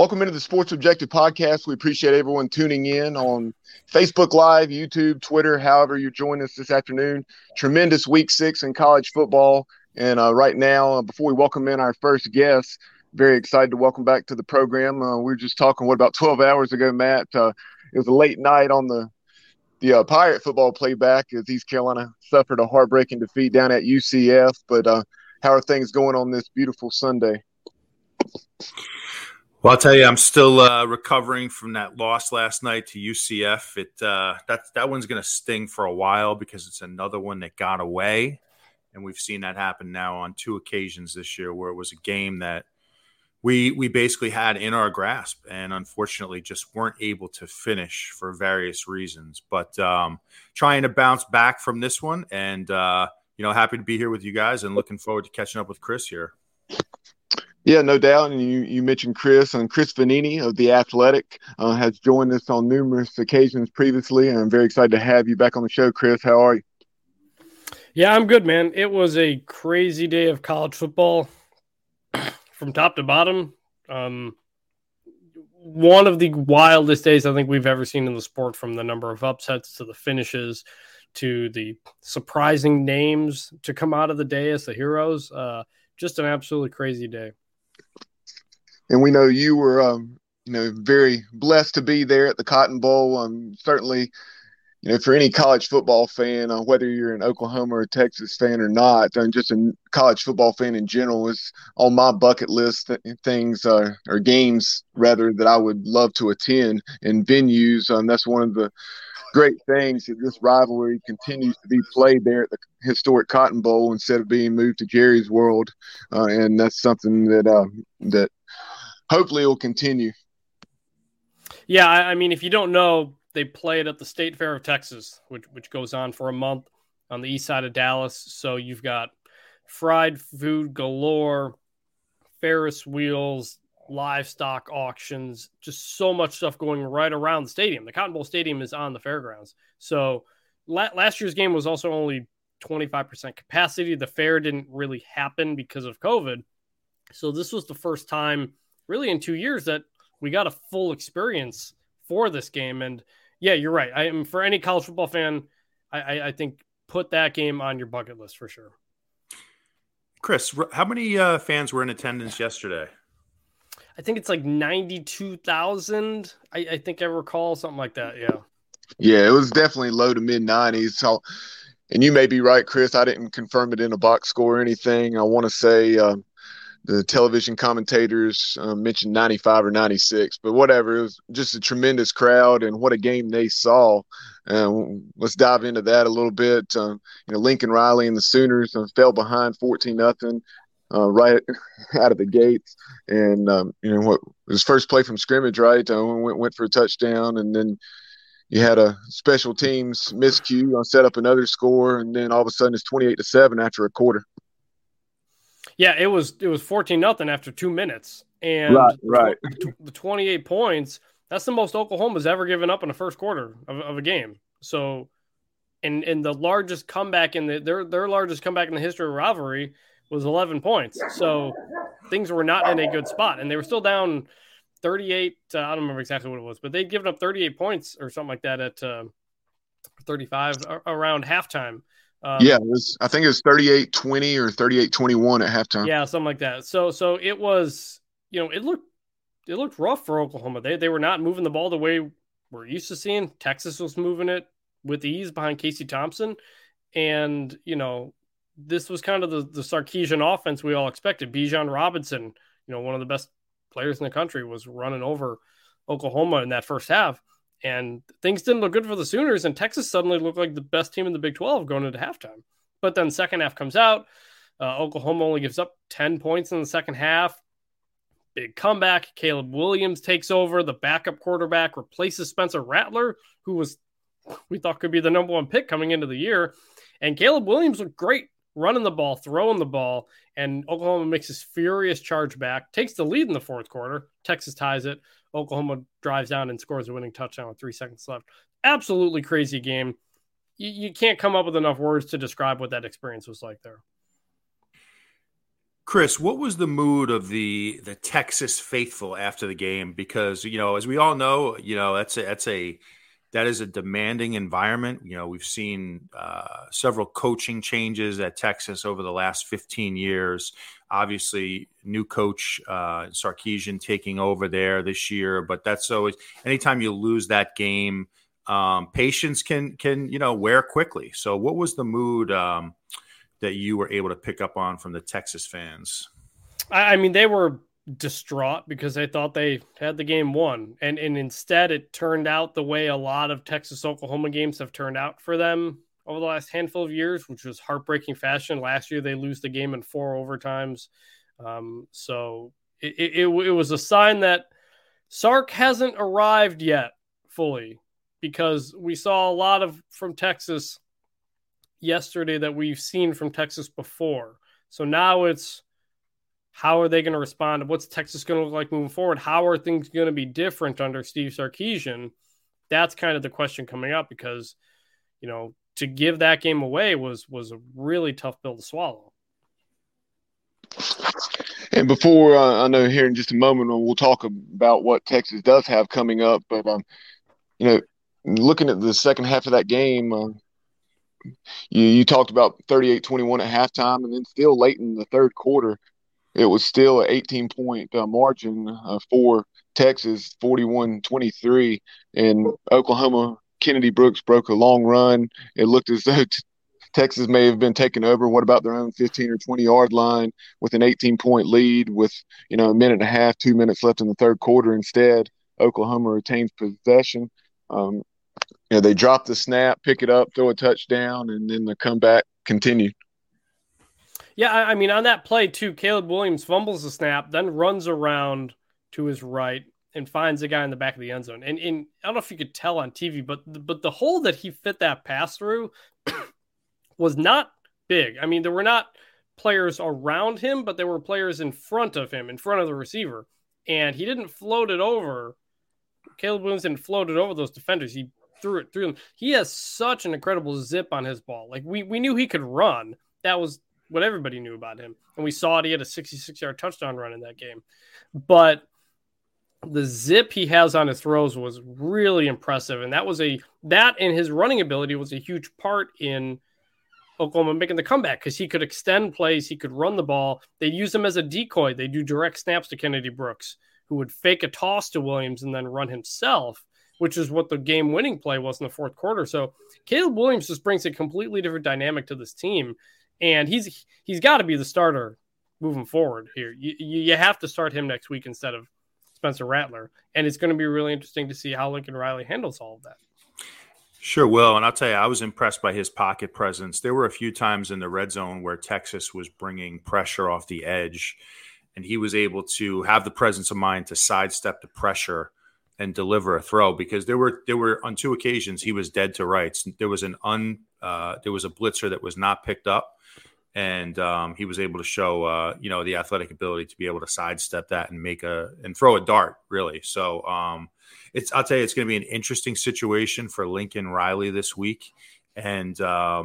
Welcome into the Sports Objective Podcast. We appreciate everyone tuning in on Facebook Live, YouTube, Twitter, however you're joining us this afternoon. Tremendous Week 6 in college football. And right now, before we welcome in our first guest, very excited to welcome back to the program. We were just talking, about 12 hours ago, Matt? It was a late night on the Pirate football playback as East Carolina suffered a heartbreaking defeat down at UCF. But how are things going on this beautiful Sunday? Well, I'll tell you, I'm still recovering from that loss last night to UCF. That one's going to sting for a while because it's another one that got away, and we've seen that happen now on 2 occasions this year where it was a game that we basically had in our grasp and unfortunately just weren't able to finish for various reasons. But trying to bounce back from this one, and happy to be here with you guys and looking forward to catching up with Chris here. Yeah, no doubt. And you mentioned Chris, and Chris Vannini of The Athletic has joined us on numerous occasions previously. And I'm very excited to have you back on the show, Chris. How are you? Yeah, I'm good, man. It was a crazy day of college football from top to bottom. One of the wildest days I think we've ever seen in the sport, from the number of upsets to the finishes to the surprising names to come out of the day as the heroes. Just an absolutely crazy day. And we know you were, very blessed to be there at the Cotton Bowl. Certainly, for any college football fan, whether you're an Oklahoma or Texas fan or not, just a college football fan in general, is on my bucket list things or games rather that I would love to attend in venues. That's one of the great things that this rivalry continues to be played there at the historic Cotton Bowl instead of being moved to Jerry's World, and that's something that hopefully will continue. Yeah, I mean, if you don't know, they play it at the State Fair of Texas, which goes on for a month on the east side of Dallas. So you've got fried food galore, Ferris wheels, livestock auctions, just so much stuff going right around the stadium. The Cotton Bowl Stadium is on the fairgrounds. So last year's game was also only 25% capacity. The fair didn't really happen because of COVID. So this was the first time really in 2 years that we got a full experience for this game. And yeah, you're right. I am, for any college football fan, I think put that game on your bucket list for sure. Chris, how many fans were in attendance yesterday? I think it's like 92,000. I think I recall something like that. Yeah. Yeah, it was definitely low to mid 90s. So, and you may be right, Chris. I didn't confirm it in a box score or anything. I want to say the television commentators mentioned 95 or 96, but whatever. It was just a tremendous crowd, and what a game they saw. Let's dive into that a little bit. Lincoln Riley and the Sooners fell behind 14-0. Right out of the gates, and what was first play from scrimmage, right? Went for a touchdown, and then you had a special teams miscue set up another score, and then all of a sudden it's 28-7 after a quarter. Yeah, it was 14-0 after 2 minutes, and right. The 28 points. That's the most Oklahoma's ever given up in the first quarter of a game. So, and the largest comeback in their largest comeback in the history of rivalry was 11 points. So things were not in a good spot, and they were still down 38. I don't remember exactly what it was, but they'd given up 38 points or something like that at 35 around halftime. Yeah, I think it was 38-20 or 38-21 at halftime. Yeah, something like that. So it was, it looked rough for Oklahoma. They were not moving the ball the way we're used to seeing. Texas was moving it with ease behind Casey Thompson, and this was kind of the Sarkisian offense we all expected. Bijan Robinson, one of the best players in the country, was running over Oklahoma in that first half. And things didn't look good for the Sooners, and Texas suddenly looked like the best team in the Big 12 going into halftime. But then second half comes out. Oklahoma only gives up 10 points in the second half. Big comeback. Caleb Williams takes over. The backup quarterback replaces Spencer Rattler, who we thought could be the number 1 pick coming into the year. And Caleb Williams looked great running the ball, throwing the ball, and Oklahoma makes this furious charge back, takes the lead in the fourth quarter. Texas ties it. Oklahoma drives down and scores a winning touchdown with 3 seconds left. Absolutely crazy game. You can't come up with enough words to describe what that experience was like there. Chris, what was the mood of the Texas faithful after the game? Because, as we all know, that is a demanding environment. We've seen several coaching changes at Texas over the last 15 years. Obviously, new coach Sarkisian taking over there this year. But that's always, anytime you lose that game, patience can wear quickly. So what was the mood that you were able to pick up on from the Texas fans? I mean, they were distraught because they thought they had the game won. And instead it turned out the way a lot of Texas-Oklahoma games have turned out for them over the last handful of years, which was heartbreaking fashion. Last year, they lose the game in 4 overtimes. So it was a sign that Sark hasn't arrived yet fully, because we saw a lot from Texas yesterday that we've seen from Texas before. So now it's, how are they going to respond? What's Texas going to look like moving forward? How are things going to be different under Steve Sarkisian? That's kind of the question coming up, because, to give that game away was a really tough pill to swallow. And before, I know here in just a moment, we'll talk about what Texas does have coming up. But, looking at the second half of that game, you talked about 38-21 at halftime, and then still late in the third quarter, it was still an 18-point margin for Texas, 41-23. And Oklahoma, Kennedy Brooks broke a long run. It looked as though Texas may have been taken over. What about their own 15 or 20-yard line with an 18-point lead with, a minute and a half, 2 minutes left in the third quarter? Instead, Oklahoma retains possession. They drop the snap, pick it up, throw a touchdown, and then the comeback continued. Yeah, I mean, on that play, too, Caleb Williams fumbles the snap, then runs around to his right and finds the guy in the back of the end zone. And I don't know if you could tell on TV, but the hole that he fit that pass through was not big. I mean, there were not players around him, but there were players in front of him, in front of the receiver. And he didn't float it over. Caleb Williams didn't float it over those defenders. He threw it through them. He has such an incredible zip on his ball. Like, we knew he could run. That was what everybody knew about him. And we saw it. He had a 66-yard touchdown run in that game. But the zip he has on his throws was really impressive. And that and his running ability was a huge part in Oklahoma making the comeback, because he could extend plays. He could run the ball. They use him as a decoy. They do direct snaps to Kennedy Brooks, who would fake a toss to Williams and then run himself, which is what the game-winning play was in the fourth quarter. So Caleb Williams just brings a completely different dynamic to this team. And he's got to be the starter moving forward here. You have to start him next week instead of Spencer Rattler. And it's going to be really interesting to see how Lincoln Riley handles all of that. Sure will. And I'll tell you, I was impressed by his pocket presence. There were a few times in the red zone where Texas was bringing pressure off the edge, and he was able to have the presence of mind to sidestep the pressure and deliver a throw, because there were on 2 occasions he was dead to rights. There was a blitzer that was not picked up, and he was able to show the athletic ability to be able to sidestep that and throw a dart, really. So I'll tell you, it's going to be an interesting situation for Lincoln Riley this week. And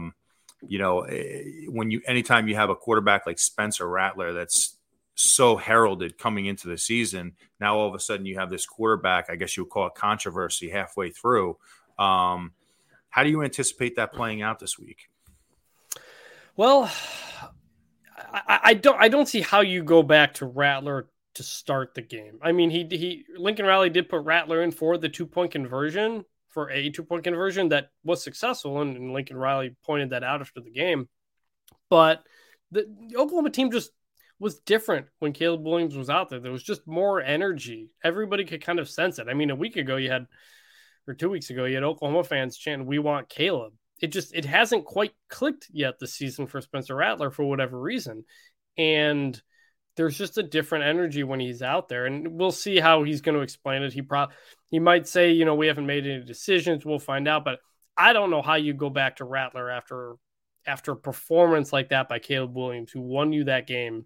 anytime you have a quarterback like Spencer Rattler that's so heralded coming into the season, now all of a sudden you have this quarterback, I guess you would call it controversy, halfway through. How do you anticipate that playing out this week? Well, I don't see how you go back to Rattler to start the game. I mean, Lincoln Riley did put Rattler in for the 2-point conversion, for a 2-point conversion that was successful, and Lincoln Riley pointed that out after the game. But the Oklahoma team just was different when Caleb Williams was out there. There was just more energy. Everybody could kind of sense it. I mean, 2 weeks ago, you had Oklahoma fans chanting, "We want Caleb." It hasn't quite clicked yet this season for Spencer Rattler for whatever reason. And there's just a different energy when he's out there, and we'll see how he's going to explain it. He might say, we haven't made any decisions. We'll find out, but I don't know how you go back to Rattler after a performance like that by Caleb Williams, who won you that game.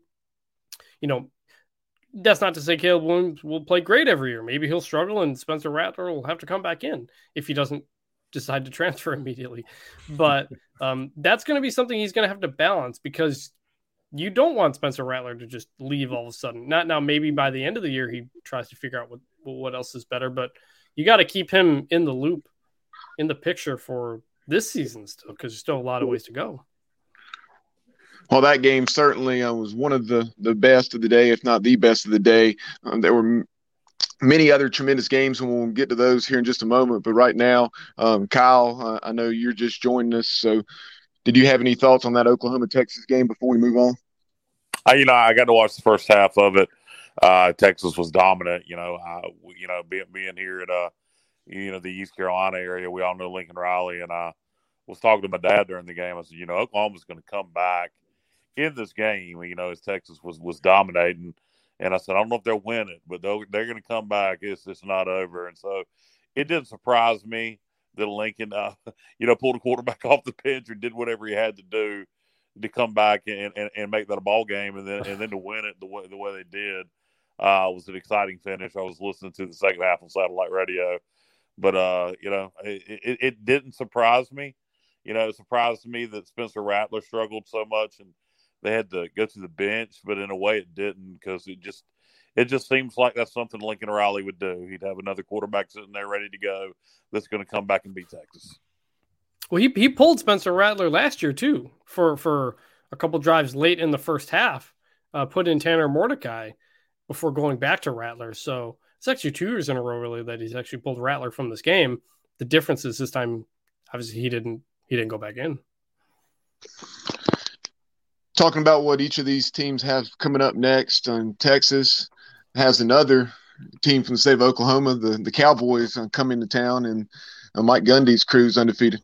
That's not to say Caleb Williams will play great every year. Maybe he'll struggle and Spencer Rattler will have to come back in if he doesn't decide to transfer immediately. But that's going to be something he's going to have to balance, because you don't want Spencer Rattler to just leave all of a sudden. Not now, maybe by the end of the year, he tries to figure out what else is better, but you got to keep him in the loop, in the picture for this season still, because there's still a lot of ways to go. Well, that game certainly was one of the best of the day, if not the best of the day. There were many other tremendous games, and we'll get to those here in just a moment. But right now, Kyle, I know you're just joining us. So did you have any thoughts on that Oklahoma-Texas game before we move on? I got to watch the first half of it. Texas was dominant. Being here at the East Carolina area, we all know Lincoln Riley, and I was talking to my dad during the game. I said, Oklahoma's going to come back in this game, as Texas was dominating. And I said, I don't know if they'll win it, but they're going to come back. It's just not over. And so it didn't surprise me that Lincoln, pulled a quarterback off the bench or did whatever he had to do to come back and make that a ball game, and then to win it the way they did. Was an exciting finish. I was listening to the second half on satellite radio, but it didn't surprise me. It surprised me that Spencer Rattler struggled so much and they had to go to the bench, but in a way it didn't, because it just seems like that's something Lincoln Riley would do. He'd have another quarterback sitting there ready to go that's going to come back and beat Texas. Well, he pulled Spencer Rattler last year too for a couple drives late in the first half, put in Tanner Mordecai before going back to Rattler. So it's actually 2 years in a row really that he's actually pulled Rattler from this game. The difference is this time, obviously, he didn't go back in. Talking about what each of these teams have coming up next, Texas has another team from the state of Oklahoma, the Cowboys, coming to town, and Mike Gundy's crew's undefeated.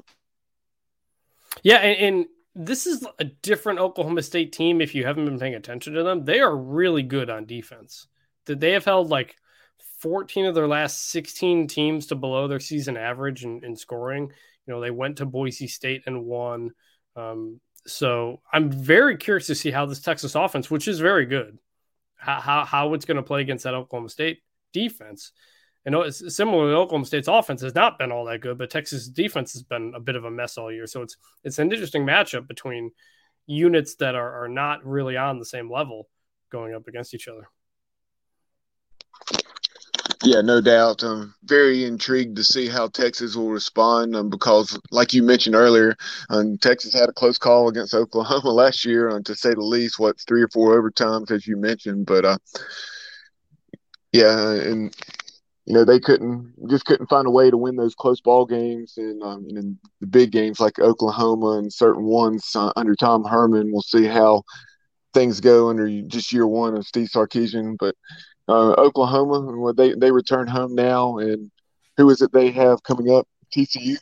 Yeah, and this is a different Oklahoma State team if you haven't been paying attention to them. They are really good on defense. They have held like 14 of their last 16 teams to below their season average in scoring. They went to Boise State and won. So I'm very curious to see how this Texas offense, which is very good, how it's going to play against that Oklahoma State defense. And it's similar to Oklahoma State's offense has not been all that good, but Texas' defense has been a bit of a mess all year. So it's an interesting matchup between units that are not really on the same level going up against each other. Yeah, no doubt. I'm very intrigued to see how Texas will respond because, like you mentioned earlier, Texas had a close call against Oklahoma last year, to say the least, 3 or 4 overtimes, as you mentioned. But, and they couldn't find a way to win those close ball games. And in the big games like Oklahoma and certain ones under Tom Herman, we'll see how things go under just year one of Steve Sarkisian. But Oklahoma, they return home now, and who is it they have coming up? TCU.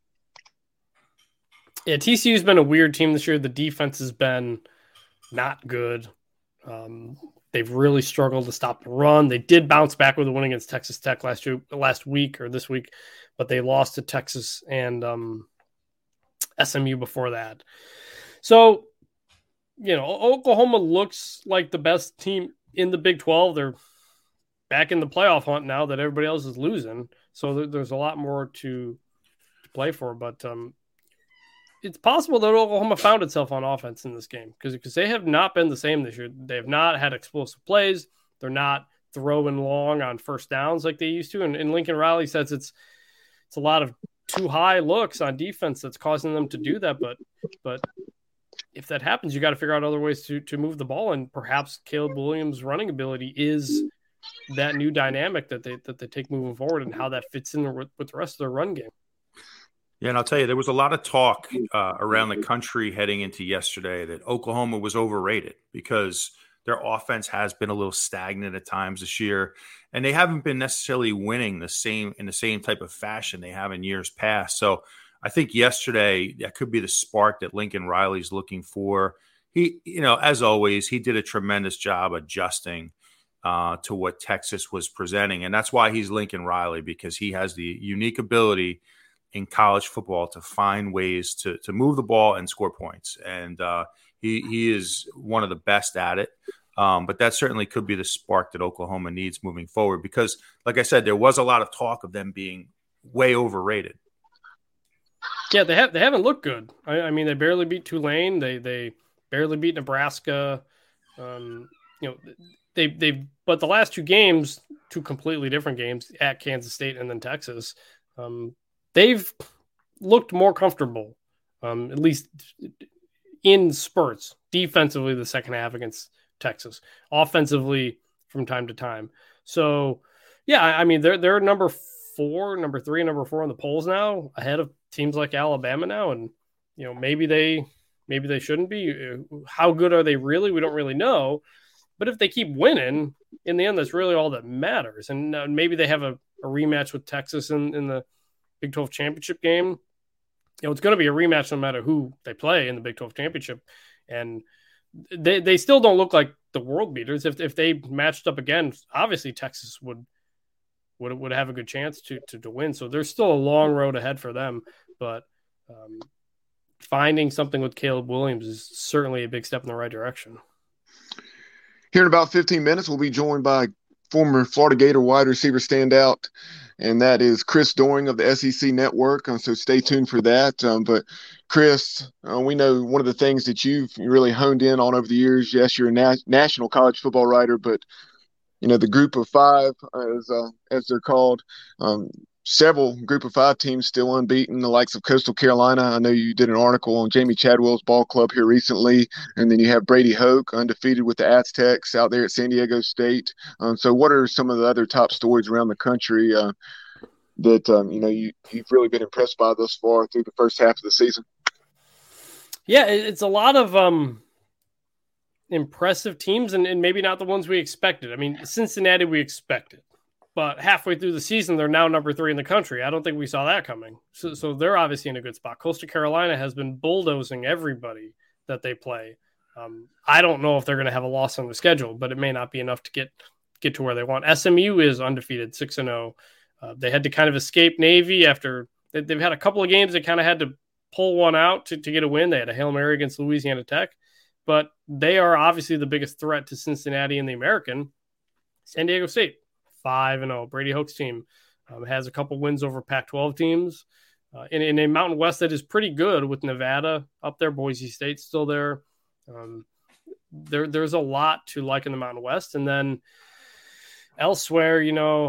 Yeah, TCU's been a weird team this year. The defense has been not good. They've really struggled to stop the run. They did bounce back with a win against Texas Tech last week or this week, but they lost to Texas and SMU before that. So, Oklahoma looks like the best team in the Big 12. They're back in the playoff hunt now that everybody else is losing. So there's a lot more to play for. But it's possible that Oklahoma found itself on offense in this game because they have not been the same this year. They have not had explosive plays. They're not throwing long on first downs like they used to. And Lincoln Riley says it's a lot of too high looks on defense that's causing them to do that. But if that happens, you got to figure out other ways to move the ball. And perhaps Caleb Williams' running ability is that new dynamic that they take moving forward and how that fits in with the rest of their run game. Yeah, and I'll tell you, there was a lot of talk around the country heading into yesterday that Oklahoma was overrated because their offense has been a little stagnant at times this year, and they haven't been necessarily winning in the same type of fashion they have in years past. So I think yesterday that could be the spark that Lincoln Riley's looking for. He, as always, he did a tremendous job adjusting to what Texas was presenting, and that's why he's Lincoln Riley, because he has the unique ability in college football to find ways to move the ball and score points. And he is one of the best at it. But that certainly could be the spark that Oklahoma needs moving forward because, like I said, there was a lot of talk of them being way overrated. Yeah, they haven't looked good. I mean, they barely beat Tulane. They barely beat Nebraska. But the last two games, two completely different games at Kansas State and then Texas, they've looked more comfortable, at least in spurts. Defensively, the second half against Texas, offensively from time to time. So, yeah, I mean they're number 4, number 3, number 4 on the polls now, ahead of teams like Alabama now, and maybe they shouldn't be. How good are they really? We don't really know. But if they keep winning, in the end, that's really all that matters. And maybe they have a rematch with Texas in the Big 12 championship game. It's going to be a rematch no matter who they play in the Big 12 championship. And they still don't look like the world beaters. If they matched up again, obviously Texas would have a good chance to win. So there's still a long road ahead for them. But finding something with Caleb Williams is certainly a big step in the right direction. Here in about 15 minutes, we'll be joined by former Florida Gator wide receiver standout, and that is Chris Doering of the SEC Network. So stay tuned for that. But Chris, we know one of the things that you've really honed in on over the years. Yes, you're a national college football writer, but the Group of Five, as they're called, several Group of Five teams still unbeaten, the likes of Coastal Carolina. I know you did an article on Jamie Chadwell's ball club here recently, and then you have Brady Hoke undefeated with the Aztecs out there at San Diego State. So what are some of the other top stories around the country that you've really been impressed by thus far through the first half of the season? Yeah, it's a lot of impressive teams, and maybe not the ones we expected. I mean, Cincinnati we expected. But halfway through the season, they're now number 3 in the country. I don't think we saw that coming. So they're obviously in a good spot. Coastal Carolina has been bulldozing everybody that they play. I don't know if they're going to have a loss on the schedule, but it may not be enough to get to where they want. SMU is undefeated, 6-0. They had to kind of escape Navy after they've had a couple of games. They kind of had to pull one out to get a win. They had a Hail Mary against Louisiana Tech. But they are obviously the biggest threat to Cincinnati and the American. San Diego State, 5-0. Brady Hoke's team has a couple wins over Pac-12 teams in a Mountain West that is pretty good with Nevada up there. Boise State's still there. There's a lot to like in the Mountain West. And then elsewhere,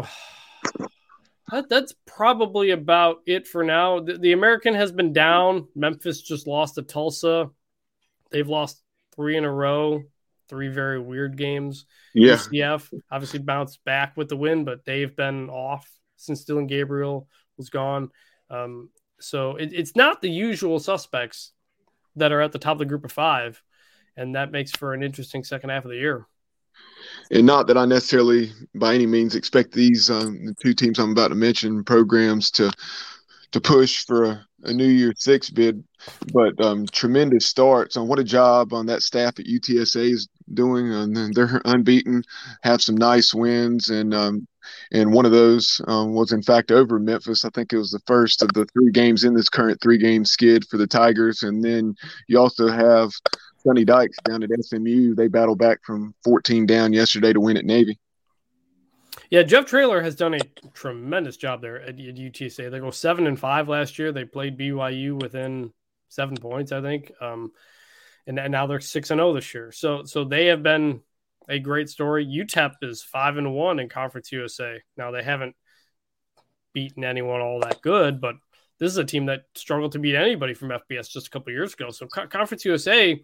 that's probably about it for now. The American has been down. Memphis just lost to Tulsa. They've lost 3 in a row. 3 very weird games. Yeah. UCF obviously bounced back with the win, but they've been off since Dylan Gabriel was gone. So it's not the usual suspects that are at the top of the Group of Five, and that makes for an interesting second half of the year. And not that I necessarily by any means expect these the 2 teams I'm about to mention programs to push for a New Year's Six bid, but tremendous starts. What a job on that staff at UTSA is doing. And they're unbeaten, have some nice wins, and one of those was in fact over Memphis. I think it was the first of the 3 games in this current 3-game skid for the Tigers. And then you also have Sonny Dykes down at SMU. They battled back from 14 down yesterday to win at Navy. Yeah, Jeff Traylor has done a tremendous job there at UTSA. They go 7-5 last year. They played BYU within 7 points, I think. And now they're 6-0 this year. So they have been a great story. UTEP is 5-1 in Conference USA. Now they haven't beaten anyone all that good, but this is a team that struggled to beat anybody from FBS just a couple of years ago. So Conference USA,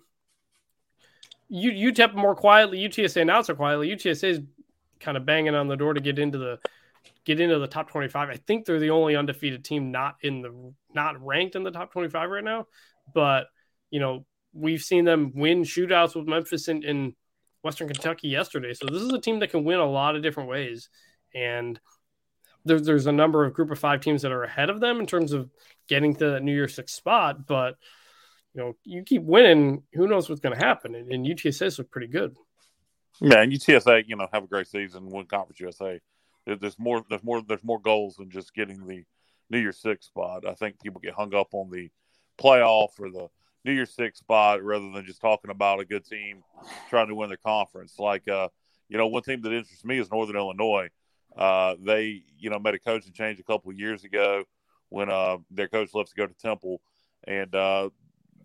UTEP more quietly, UTSA not so quietly. UTSA is kind of banging on the door to get into the top 25. I think they're the only undefeated team not ranked in the top 25 right now. But we've seen them win shootouts with Memphis in Western Kentucky yesterday. So this is a team that can win a lot of different ways. And there's a number of Group of Five teams that are ahead of them in terms of getting to that New Year's Six spot. But you keep winning, who knows what's going to happen? And UTSA look pretty good. Yeah, and UTSA, have a great season, win Conference USA. There's more goals than just getting the New Year's Six spot. I think people get hung up on the playoff or the New Year's Six spot rather than just talking about a good team trying to win their conference. Like, one team that interests me is Northern Illinois. They, made a coaching change a couple of years ago when their coach left to go to Temple, and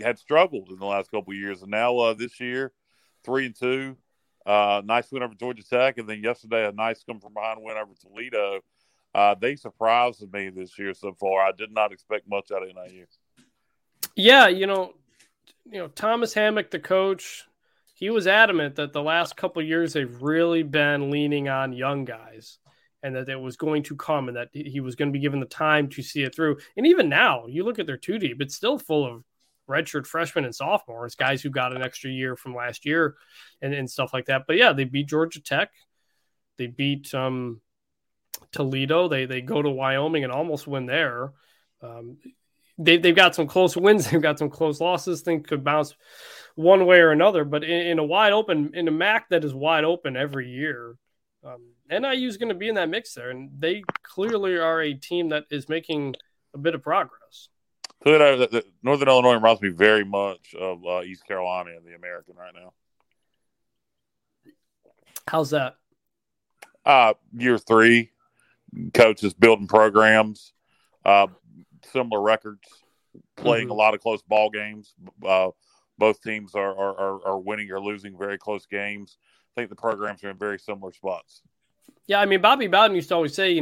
had struggled in the last couple of years, and now this year, 3-2, nice win over Georgia Tech, and then yesterday a nice come from behind win over Toledo. They surprised me this year so far. I did not expect much out of NIU. Yeah, Thomas Hammock, the coach, he was adamant that the last couple of years they've really been leaning on young guys, and that it was going to come, and that he was going to be given the time to see it through. And even now, you look at their 2 deep, it's still full of redshirt freshmen and sophomores, guys who got an extra year from last year and stuff like that. But yeah, they beat Georgia Tech. They beat Toledo. They go to Wyoming and almost win there. They've got some close wins. They've got some close losses. Things could bounce one way or another. But in a MAC that is wide open every year, NIU is going to be in that mix there, and they clearly are a team that is making a bit of progress. Northern Illinois reminds me very much of East Carolina in the American right now. How's that? Year 3, coaches building programs, similar records, playing a lot of close ball games. Both teams are winning or losing very close games. I think the programs are in very similar spots. Yeah, I mean, Bobby Bowden used to always say,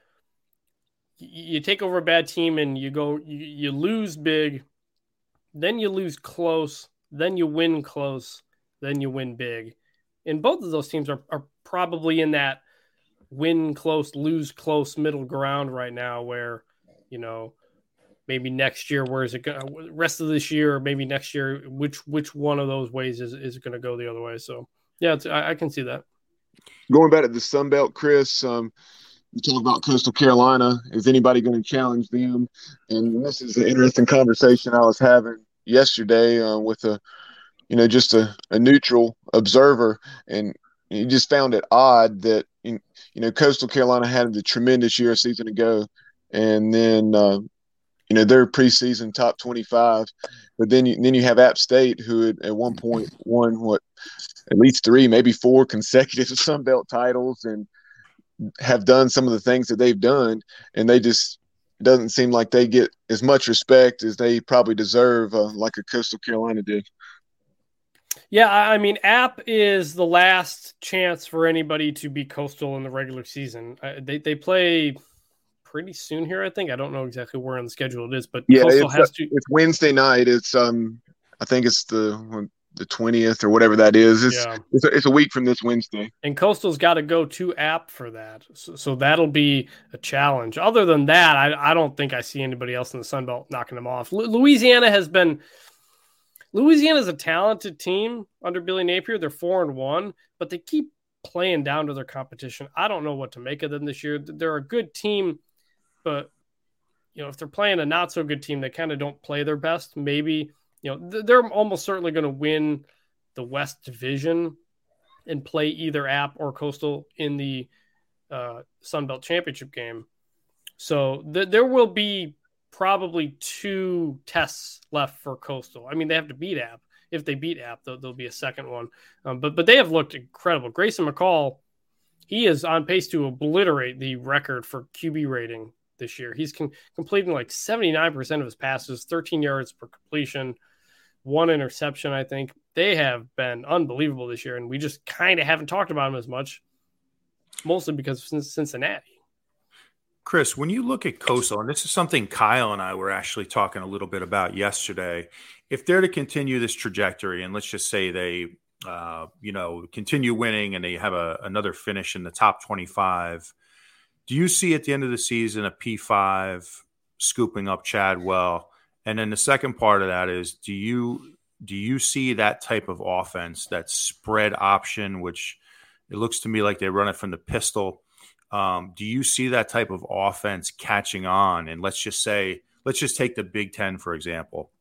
you take over a bad team and you lose big, then you lose close, then you win close, then you win big. And both of those teams are probably in that win close, lose close middle ground right now where, maybe next year, where is it going to, rest of this year, or maybe next year, which one of those ways is going to go the other way. So, yeah, I can see that. Going back to the Sun Belt, Chris, you talk about Coastal Carolina. Is anybody going to challenge them? And this is an interesting conversation I was having yesterday with just a neutral observer, and you just found it odd that Coastal Carolina had a tremendous year a season ago, and then they're preseason top 25, but then you have App State, who had at one point won at least 3, maybe 4 consecutive Sun Belt titles, and have done some of the things that they've done, and they just doesn't seem like they get as much respect as they probably deserve, like a Coastal Carolina did. Yeah, I mean, App is the last chance for anybody to be Coastal in the regular season. They play pretty soon here, I think. I don't know exactly where on the schedule it is, but yeah, Coastal has to. It's Wednesday night. It's I think it's the 20th or whatever that is. It's a week from this Wednesday. And Coastal's got to go to App for that, so that'll be a challenge. Other than that, I don't think I see anybody else in the Sun Belt knocking them off. Louisiana's a talented team under Billy Napier. They're 4-1, but they keep playing down to their competition. I don't know what to make of them this year. They're a good team, but if they're playing a not so good team, they kind of don't play their best. Maybe they're almost certainly going to win the West Division and play either App or Coastal in the Sun Belt Championship game. So there will be probably 2 tests left for Coastal. I mean, they have to beat App. If they beat App, there'll be a second one. But they have looked incredible. Grayson McCall, he is on pace to obliterate the record for QB rating this year. He's completing like 79% of his passes, 13 yards per completion, 1 interception, I think. They have been unbelievable this year, and we just kind of haven't talked about them as much, mostly because of Cincinnati. Chris, when you look at Coastal, and this is something Kyle and I were actually talking a little bit about yesterday, if they're to continue this trajectory, and let's just say they, continue winning and they have another finish in the top 25, do you see at the end of the season a P5 scooping up Chadwell? And then the second part of that is, do you see that type of offense, that spread option, which it looks to me like they run it from the pistol? Do you see that type of offense catching on? And let's just take the Big Ten, for example.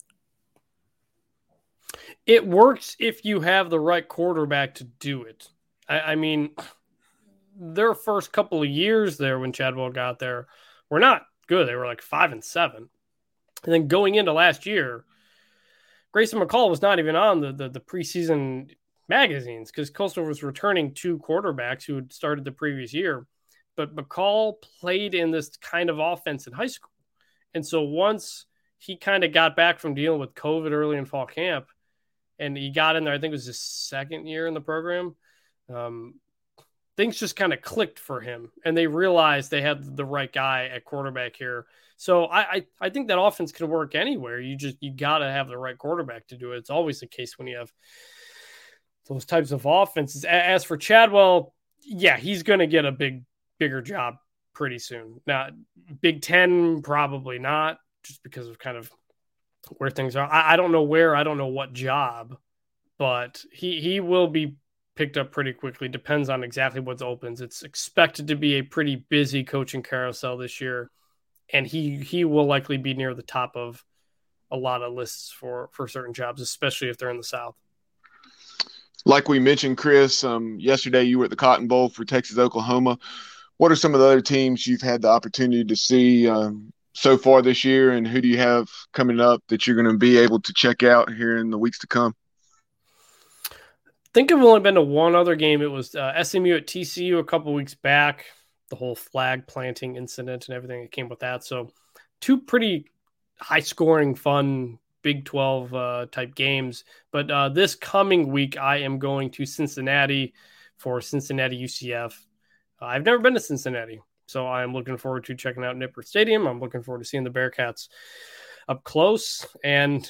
It works if you have the right quarterback to do it. I mean, their first couple of years there when Chadwell got there were not good. They were like 5-7. And then going into last year, Grayson McCall was not even on the preseason magazines because Coastal was returning 2 quarterbacks who had started the previous year. But McCall played in this kind of offense in high school. And so once he kind of got back from dealing with COVID early in fall camp, and he got in there. I think it was his second year in the program. Things just kind of clicked for him, and they realized they had the right guy at quarterback here. So I think that offense can work anywhere. You got to have the right quarterback to do it. It's always the case when you have those types of offenses. As for Chadwell, yeah, he's going to get a bigger job pretty soon. Now, Big Ten, probably not, just because of kind of where things are. I don't know where, I don't know what job, but he will be picked up pretty quickly. Depends on exactly what opens. It's expected to be a pretty busy coaching carousel this year, and he will likely be near the top of a lot of lists for certain jobs, especially if they're in the South. Like we mentioned, Chris, yesterday you were at the Cotton Bowl for Texas, Oklahoma. What are some of the other teams you've had the opportunity to see so far this year, and who do you have coming up that you're going to be able to check out here in the weeks to come? I think I've only been to one other game. It was SMU at TCU a couple weeks back, the whole flag planting incident and everything that came with that. So 2 pretty high-scoring, fun Big 12 type games. But this coming week, I am going to Cincinnati for Cincinnati UCF. I've never been to Cincinnati, so I'm looking forward to checking out Nippert Stadium. I'm looking forward to seeing the Bearcats up close and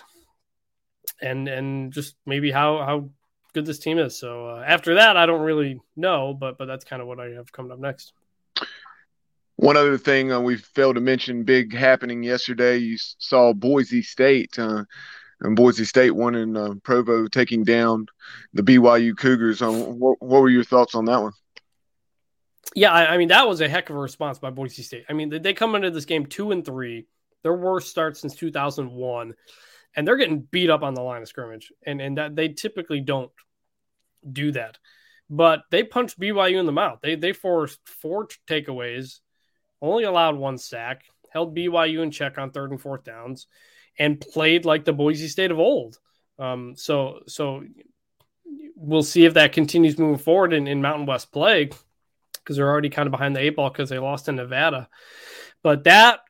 just maybe how good this team is. So after that, I don't really know, but that's kind of what I have coming up next. One other thing we failed to mention, big happening yesterday. You saw Boise State, and Boise State won in Provo, taking down the BYU Cougars. What were your thoughts on that one? Yeah, I mean, that was a heck of a response by Boise State. I mean, they come into this game 2-3, their worst start since 2001, and they're getting beat up on the line of scrimmage, and that they typically don't do that. But they punched BYU in the mouth. They forced 4 takeaways, only allowed 1 sack, held BYU in check on 3rd and 4th downs, and played like the Boise State of old. So we'll see if that continues moving forward in Mountain West play, because they're already kind of behind the 8 ball because they lost in Nevada. But that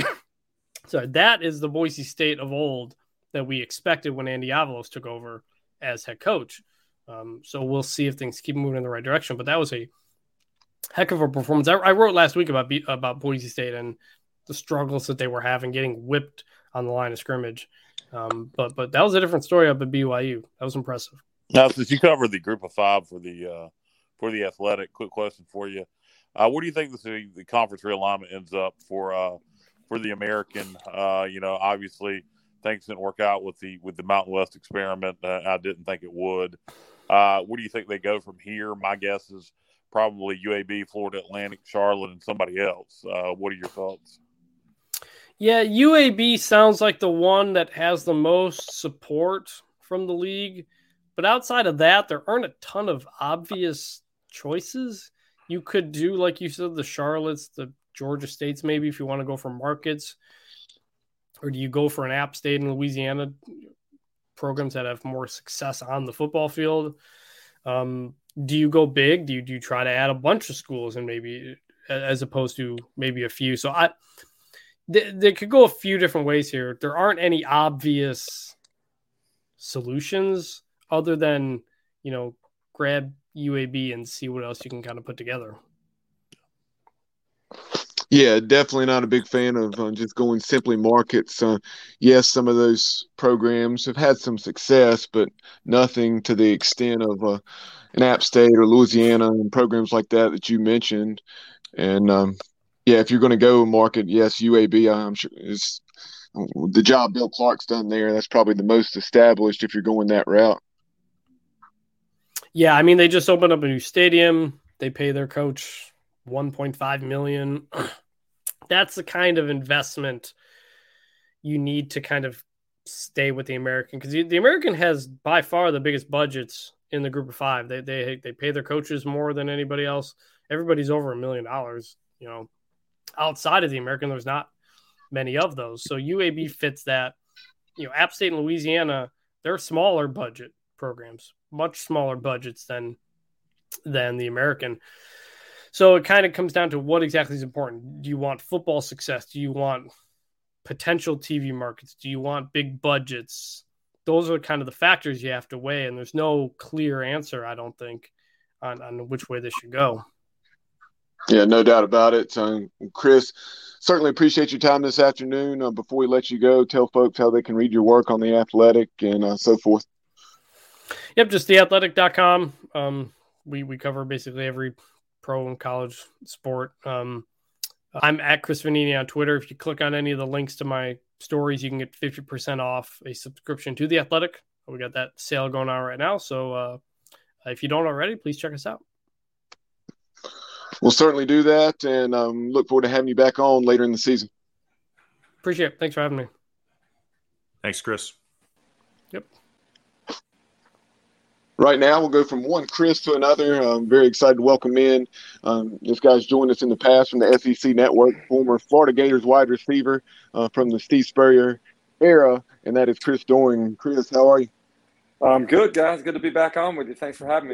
is the Boise State of old that we expected when Andy Avalos took over as head coach. So we'll see if things keep moving in the right direction. But that was a heck of a performance. I wrote last week about Boise State and the struggles that they were having, getting whipped on the line of scrimmage. But that was a different story up at BYU. That was impressive. Now, since you covered the group of 5 for the Athletic, quick question for you: where do you think the conference realignment ends up for the American? Obviously things didn't work out with the Mountain West experiment. I didn't think it would. Where do you think they go from here? My guess is probably UAB, Florida Atlantic, Charlotte, and somebody else. What are your thoughts? Yeah, UAB sounds like the one that has the most support from the league. But outside of that, there aren't a ton of obvious choices. You could do, like you said, the Charlottes, the Georgia States, maybe, if you want to go for markets. Or do you go for an App State in Louisiana, programs that have more success on the football field? Do you go big? Do you try to add a bunch of schools and maybe, as opposed to maybe a few? So they could go a few different ways here. There aren't any obvious solutions other than, grab UAB and see what else you can kind of put together. Yeah, definitely not a big fan of just going simply markets. Yes, some of those programs have had some success, but nothing to the extent of an App State or Louisiana and programs like that you mentioned. And if you're going to go market, yes, UAB, I'm sure, is the job Bill Clark's done there. That's probably the most established if you're going that route. Yeah, I mean, they just opened up a new stadium. They pay their coach $1.5 million. That's the kind of investment you need to kind of stay with the American, because the American has by far the biggest budgets in the group of 5. They pay their coaches more than anybody else. Everybody's over $1 million. Outside of the American, there's not many of those. So UAB fits that. App State and Louisiana, they're smaller budget programs, much smaller budgets than the American. So it kind of comes down to what exactly is important. Do you want football success? Do you want potential TV markets? Do you want big budgets? Those are kind of the factors you have to weigh, and there's no clear answer, I don't think, on which way this should go. Yeah, no doubt about it. Chris, certainly appreciate your time this afternoon. Before we let you go, tell folks how they can read your work on The Athletic and so forth. Yep, just theathletic.com. We cover basically every pro and college sport. I'm at Chris Vannini on Twitter. If you click on any of the links to my stories, you can get 50% off a subscription to The Athletic. We got that sale going on right now. So if you don't already, please check us out. We'll certainly do that, and look forward to having you back on later in the season. Appreciate it. Thanks for having me. Thanks, Chris. Yep. Right now, we'll go from one Chris to another. I'm very excited to welcome in. This guy's joined us in the past from the SEC Network, former Florida Gators wide receiver from the Steve Spurrier era, and that is Chris Doering. Chris, how are you? I'm good, guys. Good to be back on with you. Thanks for having me.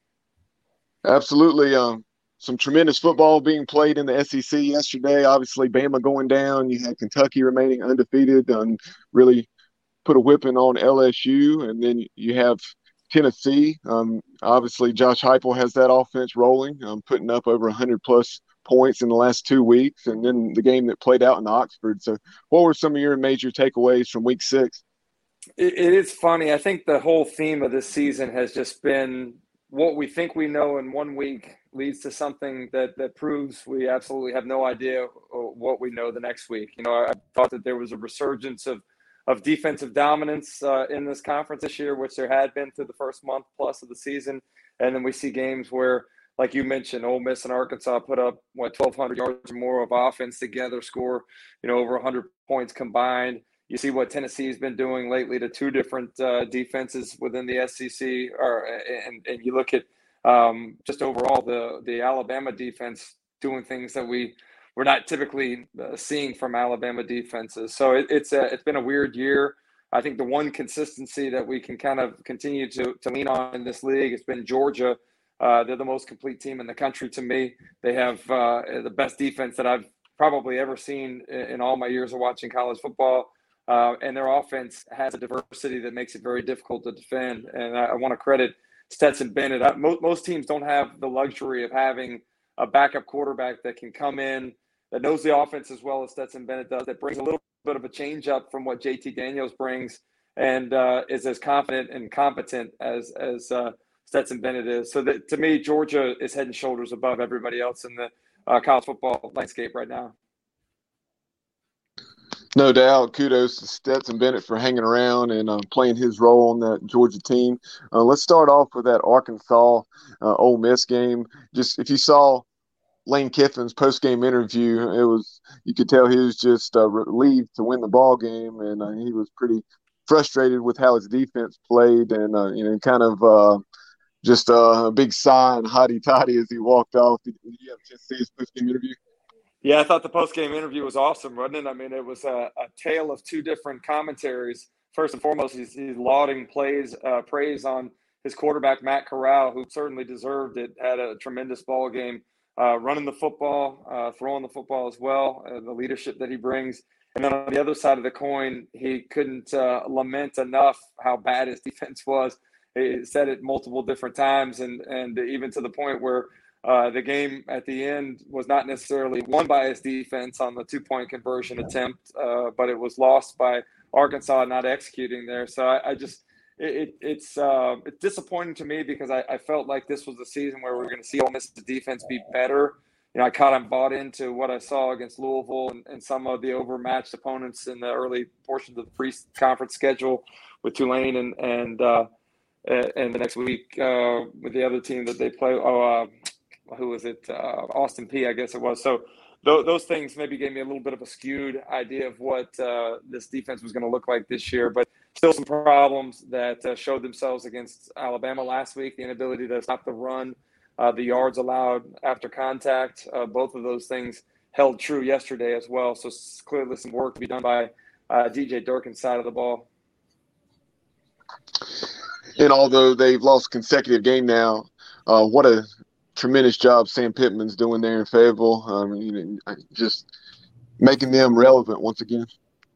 Absolutely. Some tremendous football being played in the SEC yesterday. Obviously, Bama going down. You had Kentucky remaining undefeated and really put a whipping on LSU. And then you have Tennessee. Obviously, Josh Heupel has that offense rolling, putting up over 100-plus points in the last 2 weeks. And then the game that played out in Oxford. So what were some of your major takeaways from Week 6? It is funny. I think the whole theme of this season has just been what we think we know in 1 week leads to something that proves we absolutely have no idea what we know the next week. I thought that there was a resurgence of defensive dominance in this conference this year, which there had been through the first month plus of the season. And then we see games where, like you mentioned, Ole Miss and Arkansas put up 1,200 yards or more of offense together, score over 100 points combined. You see what Tennessee's been doing lately to two different defenses within the SEC, and you look at just overall the Alabama defense doing things that we're not typically seeing from Alabama defenses. So it's been a weird year. I think the one consistency that we can kind of continue to lean on in this league has been Georgia. They're the most complete team in the country to me. They have the best defense that I've probably ever seen in all my years of watching college football. And their offense has a diversity that makes it very difficult to defend. And I want to credit Stetson Bennett. Most teams don't have the luxury of having a backup quarterback that can come in, that knows the offense as well as Stetson Bennett does, that brings a little bit of a change up from what JT Daniels brings, and is as confident and competent as Stetson Bennett is. So that, to me, Georgia is head and shoulders above everybody else in the college football landscape right now. No doubt. Kudos to Stetson Bennett for hanging around and playing his role on that Georgia team. Let's start off with that Arkansas Ole Miss game. Just if you saw Lane Kiffin's post-game interview, you could tell he was just relieved to win the ball game, and he was pretty frustrated with how his defense played, and kind of just a big sigh and hotty-toddy as he walked off. Did you have a chance to see his post-game interview? Yeah, I thought the post-game interview was awesome, wasn't it? I mean, it was a tale of two different commentaries. First and foremost, he's lauding praise on his quarterback, Matt Corral, who certainly deserved it, had a tremendous ball game, running the football, throwing the football as well, the leadership that he brings. And then on the other side of the coin, he couldn't lament enough how bad his defense was. He said it multiple different times, and even to the point where the game at the end was not necessarily won by his defense on the 2-point conversion attempt, but it was lost by Arkansas not executing there. So it's disappointing to me because I felt like this was the season where we were going to see Ole Miss's defense be better. I bought into what I saw against Louisville and some of the overmatched opponents in the early portions of the pre-conference schedule with Tulane and the next week with the other team that they play. Who was it? Austin Peay, I guess it was. So those things maybe gave me a little bit of a skewed idea of what this defense was going to look like this year. But still some problems that showed themselves against Alabama last week, the inability to stop the run, the yards allowed after contact. Both of those things held true yesterday as well. So clearly some work to be done by DJ Durkin's side of the ball. And although they've lost consecutive game now, what a tremendous job Sam Pittman's doing there in Fayetteville. Just making them relevant once again.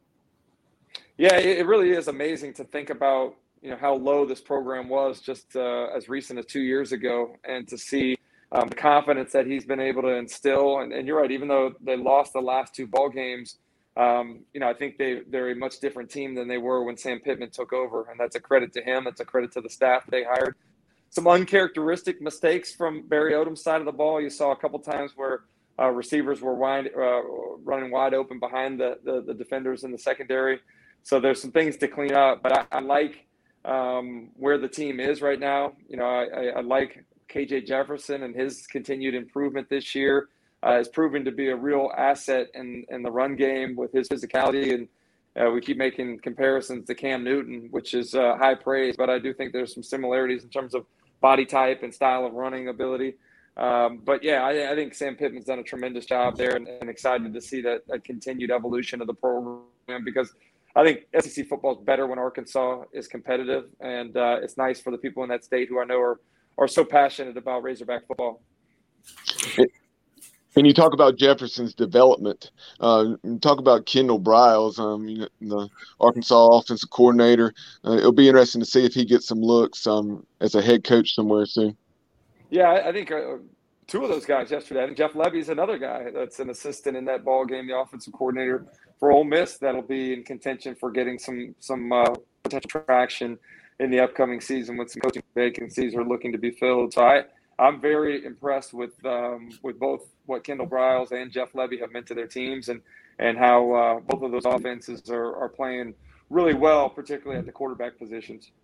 Yeah, it really is amazing to think about, how low this program was just as recent as 2 years ago, and to see the confidence that he's been able to instill. And you're right, even though they lost the last two ball games, I think they're a much different team than they were when Sam Pittman took over, and that's a credit to him. That's a credit to the staff they hired. Some uncharacteristic mistakes from Barry Odom's side of the ball. You saw a couple times where receivers were running wide open behind the defenders in the secondary. So there's some things to clean up, but I like where the team is right now. I like KJ Jefferson, and his continued improvement this year has proven to be a real asset in the run game with his physicality. And we keep making comparisons to Cam Newton, which is high praise, but I do think there's some similarities in terms of body type and style of running ability. But yeah, I think Sam Pittman's done a tremendous job there, and excited to see that continued evolution of the program, because I think SEC football is better when Arkansas is competitive, and it's nice for the people in that state who I know are so passionate about Razorback football. And you talk about Jefferson's development. Talk about Kendall Briles, the Arkansas offensive coordinator. It'll be interesting to see if he gets some looks as a head coach somewhere soon. Yeah, I think two of those guys yesterday. I think Jeff Lebby's another guy that's an assistant in that ball game, the offensive coordinator for Ole Miss, that'll be in contention for getting some potential traction in the upcoming season when some coaching vacancies are looking to be filled. So I'm very impressed with both what Kendall Briles and Jeff Lebby have meant to their teams, and how both of those offenses are playing really well, particularly at the quarterback positions.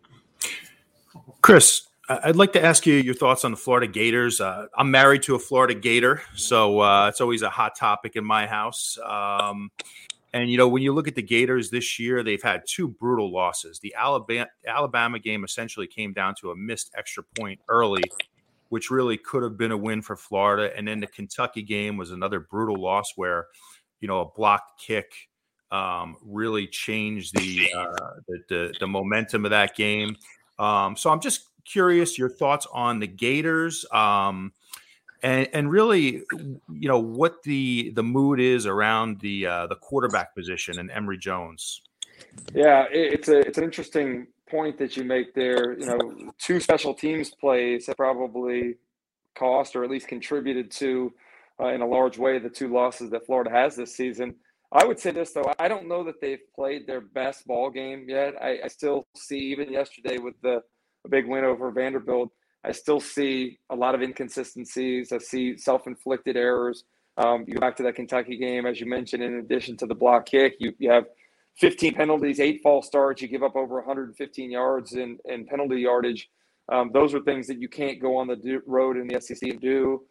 Chris, I'd like to ask you your thoughts on the Florida Gators. I'm married to a Florida Gator, so it's always a hot topic in my house. And, when you look at the Gators this year, they've had two brutal losses. The Alabama game essentially came down to a missed extra point early, which really could have been a win for Florida. And then the Kentucky game was another brutal loss where, a blocked kick really changed the momentum of that game. So I'm just curious your thoughts on the Gators, and really, what the mood is around the quarterback position and Emory Jones. Yeah, it's an interesting point that you make there. Two special teams plays have probably cost, or at least contributed to, in a large way, the two losses that Florida has this season. I would say this, though. I don't know that they've played their best ball game yet. I still see, even yesterday with a big win over Vanderbilt, I still see a lot of inconsistencies. I see self-inflicted errors. You go back to that Kentucky game, as you mentioned, in addition to the block kick, you have 15 penalties, 8 false starts. You give up over 115 yards in penalty yardage. Those are things that you can't go on the road in the SEC and do.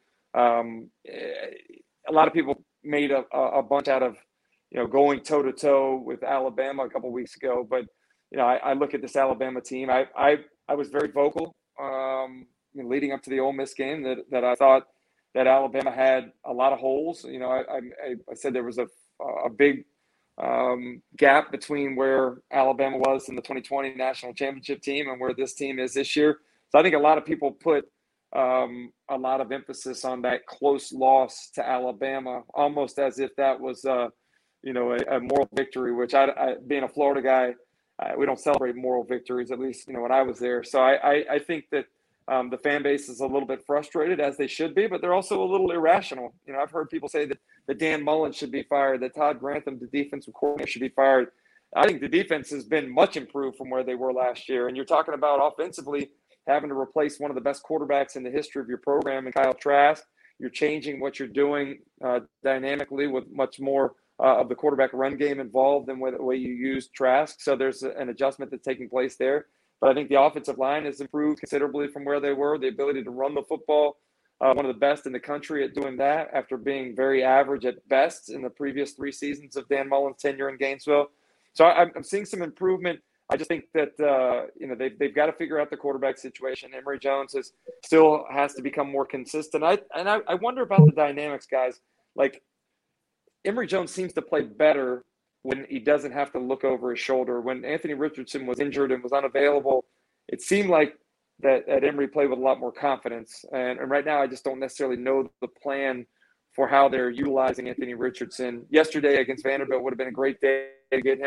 A lot of people made a bunch out of, going toe-to-toe with Alabama a couple weeks ago. But, I look at this Alabama team. I was very vocal leading up to the Ole Miss game that I thought that Alabama had a lot of holes. I said there was a big gap between where Alabama was in the 2020 national championship team and where this team is this year. So I think a lot of people put a lot of emphasis on that close loss to Alabama, almost as if that was a moral victory, which I being a Florida guy, we don't celebrate moral victories, at least, when I was there. So I think that the fan base is a little bit frustrated, as they should be, but they're also a little irrational. I've heard people say that Dan Mullen should be fired, that Todd Grantham, the defensive coordinator, should be fired. I think the defense has been much improved from where they were last year. And you're talking about offensively having to replace one of the best quarterbacks in the history of your program in Kyle Trask. You're changing what you're doing dynamically with much more of the quarterback run game involved than the way you use Trask. So there's an adjustment that's taking place there. But I think the offensive line has improved considerably from where they were. The ability to run the football, one of the best in the country at doing that, after being very average at best in the previous 3 seasons of Dan Mullen's tenure in Gainesville. So I'm seeing some improvement. I just think that they've got to figure out the quarterback situation. Emory Jones still has to become more consistent. I wonder about the dynamics, guys. Like, Emory Jones seems to play better when he doesn't have to look over his shoulder. When Anthony Richardson was injured and was unavailable, it seemed like that Emory played with a lot more confidence. And right now, I just don't necessarily know the plan for how they're utilizing Anthony Richardson. Yesterday against Vanderbilt would have been a great day to get him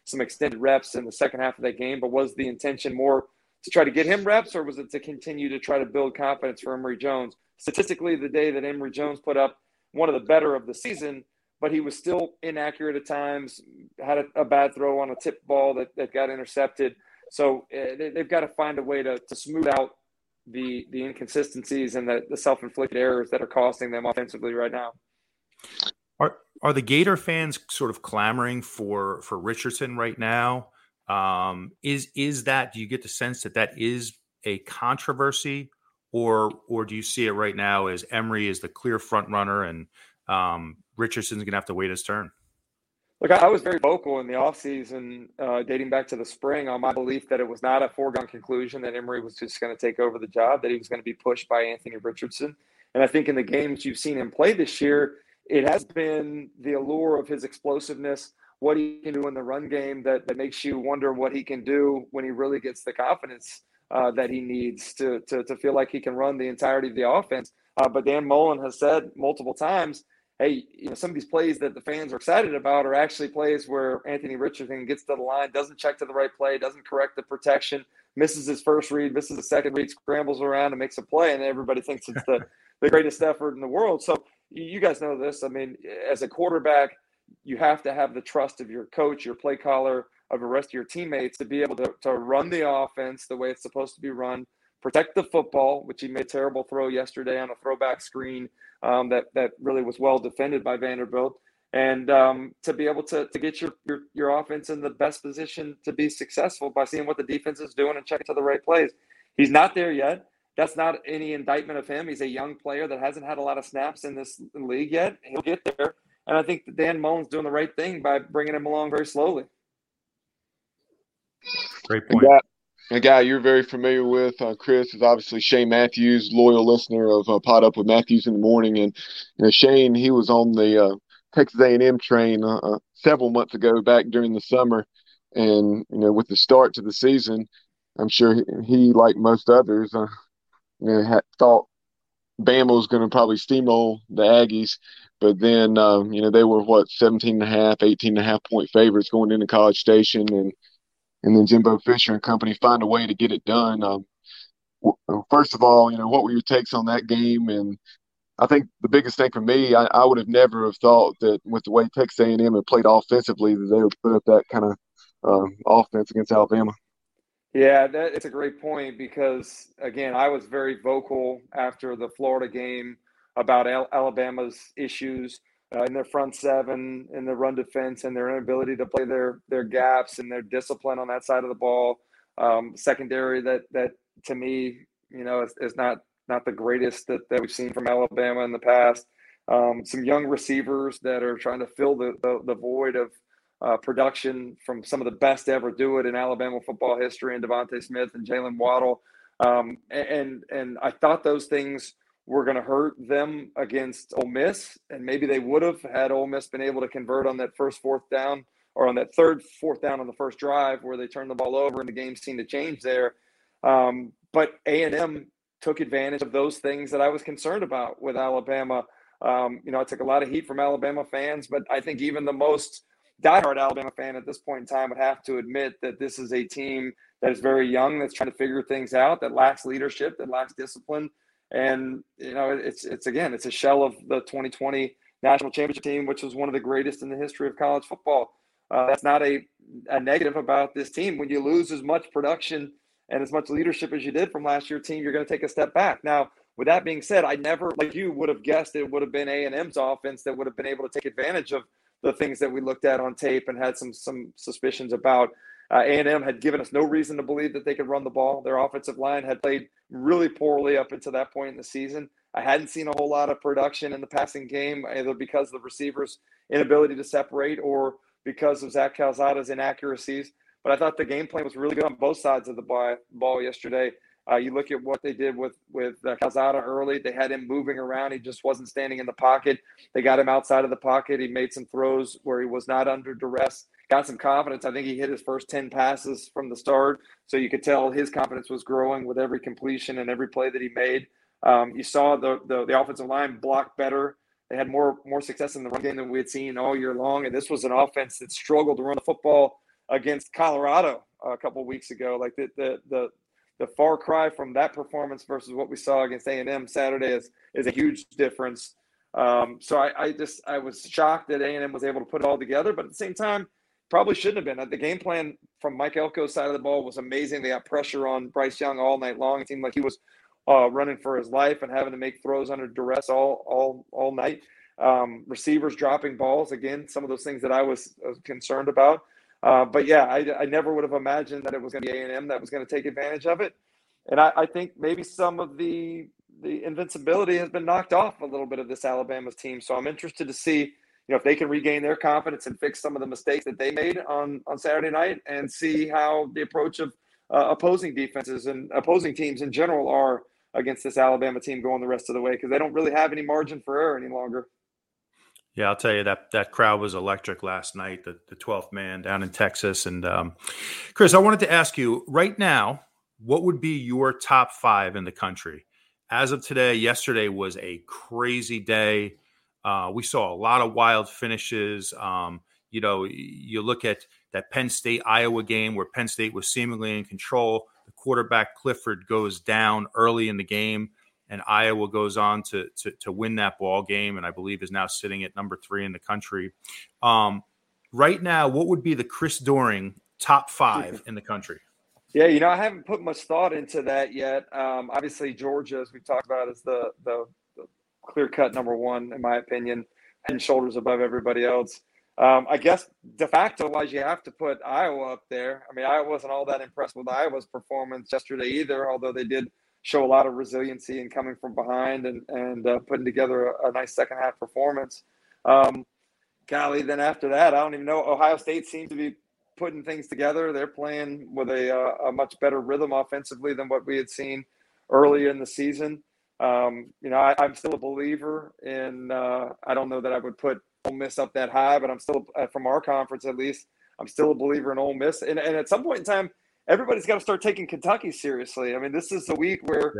some extended reps in the second half of that game. But was the intention more to try to get him reps, or was it to continue to try to build confidence for Emory Jones? Statistically, the day that Emory Jones put up one of the better of the season, but he was still inaccurate at times, had a bad throw on a tip ball that got intercepted. So they've got to find a way to smooth out the inconsistencies and the self-inflicted errors that are costing them offensively right now. Are the Gator fans sort of clamoring for Richardson right now? Is that, do you get the sense that is a controversy, or do you see it right now as Emory is the clear front runner and Richardson's going to have to wait his turn? Look, I was very vocal in the offseason, dating back to the spring, on my belief that it was not a foregone conclusion that Emory was just going to take over the job, that he was going to be pushed by Anthony Richardson. And I think in the games you've seen him play this year, it has been the allure of his explosiveness, what he can do in the run game that makes you wonder what he can do when he really gets the confidence that he needs to feel like he can run the entirety of the offense. But Dan Mullen has said multiple times, hey, some of these plays that the fans are excited about are actually plays where Anthony Richardson gets to the line, doesn't check to the right play, doesn't correct the protection, misses his first read, misses the second read, scrambles around and makes a play, and everybody thinks it's the greatest effort in the world. So you guys know this. I mean, as a quarterback, you have to have the trust of your coach, your play caller, of the rest of your teammates to be able to run the offense the way it's supposed to be run, protect the football, which he made a terrible throw yesterday on a throwback screen that really was well defended by Vanderbilt, and to be able to get your offense in the best position to be successful by seeing what the defense is doing and checking to the right plays. He's not there yet. That's not any indictment of him. He's a young player that hasn't had a lot of snaps in this league yet. He'll get there. And I think that Dan Mullen's doing the right thing by bringing him along very slowly. Great point. A guy you're very familiar with, Chris, is obviously Shane Matthews, loyal listener of Pod Up with Matthews in the Morning. And Shane, he was on the Texas A&M train several months ago back during the summer. And, with the start to the season, I'm sure he like most others, had thought Bama was going to probably steamroll the Aggies. But then, they were, 17.5, 18.5 point favorites going into College Station. And then Jimbo Fisher and company find a way to get it done. First of all, what were your takes on that game? And I think the biggest thing for me, I would have never have thought that with the way Texas A&M had played offensively, that they would put up that kind of offense against Alabama. Yeah, it's a great point because, again, I was very vocal after the Florida game about Alabama's issues in their front seven, in their run defense, and their inability to play their gaps and their discipline on that side of the ball. Secondary that to me, is not the greatest that we've seen from Alabama in the past. Some young receivers that are trying to fill the void of production from some of the best to ever do it in Alabama football history, and Devontae Smith and Jalen Waddle. And I thought those things were going to hurt them against Ole Miss, and maybe they would have had Ole Miss been able to convert on that first fourth down, or on that third fourth down on the first drive where they turned the ball over and the game seemed to change there. But A&M took advantage of those things that I was concerned about with Alabama. I took a lot of heat from Alabama fans, but I think even the most diehard Alabama fan at this point in time would have to admit that this is a team that is very young, that's trying to figure things out, that lacks leadership, that lacks discipline. And, it's a shell of the 2020 national championship team, which was one of the greatest in the history of college football. That's not a negative about this team. When you lose as much production and as much leadership as you did from last year's team, you're going to take a step back. Now, with that being said, I never, like you, would have guessed it would have been A&M's offense that would have been able to take advantage of the things that we looked at on tape and had some suspicions about. A&M had given us no reason to believe that they could run the ball. Their offensive line had played really poorly up until that point in the season. I hadn't seen a whole lot of production in the passing game, either because of the receivers' inability to separate or because of Zach Calzada's inaccuracies. But I thought the game plan was really good on both sides of the ball yesterday. You look at what they did with Calzada early. They had him moving around. He just wasn't standing in the pocket. They got him outside of the pocket. He made some throws where he was not under duress, got some confidence. I think he hit his first 10 passes from the start. So you could tell his confidence was growing with every completion and every play that he made. You saw the offensive line block better. They had more success in the run game than we had seen all year long. And this was an offense that struggled to run the football against Colorado a couple of weeks ago. Like the far cry from that performance versus what we saw against A&M Saturday is a huge difference. So I was shocked that A&M was able to put it all together, but at the same time, probably shouldn't have been. The game plan from Mike Elko's side of the ball was amazing. They got pressure on Bryce Young all night long. It seemed like he was running for his life and having to make throws under duress all night. Receivers dropping balls, again, some of those things that I was concerned about. But yeah, I never would have imagined that it was going to be A&M that was going to take advantage of it. And I think maybe some of the invincibility has been knocked off a little bit of this Alabama's team. So I'm interested to see, if they can regain their confidence and fix some of the mistakes that they made on Saturday night, and see how the approach of opposing defenses and opposing teams in general are against this Alabama team going the rest of the way, because they don't really have any margin for error any longer. Yeah, I'll tell you that crowd was electric last night, the 12th man down in Texas. And Chris, I wanted to ask you right now, what would be your top 5 in the country? As of today, yesterday was a crazy day. We saw a lot of wild finishes. You look at that Penn State-Iowa game where Penn State was seemingly in control. The quarterback Clifford goes down early in the game, and Iowa goes on to win that ball game, and I believe is now sitting at number 3 in the country. Right now, what would be the Chris Doering top 5 in the country? Yeah, I haven't put much thought into that yet. Obviously, Georgia, as we've talked about, is the clear-cut number 1, in my opinion, head and shoulders above everybody else. I guess de facto-wise, you have to put Iowa up there. I mean, I wasn't all that impressed with Iowa's performance yesterday either, although they did show a lot of resiliency in coming from behind and putting together a nice second-half performance. Then after that, I don't even know. Ohio State seems to be putting things together. They're playing with a much better rhythm offensively than what we had seen early in the season. I'm still a believer in I don't know that I would put Ole Miss up that high, but I'm still, from our conference at least, I'm still a believer in Ole Miss. And at some point in time, everybody's got to start taking Kentucky seriously. I mean, this is a week where,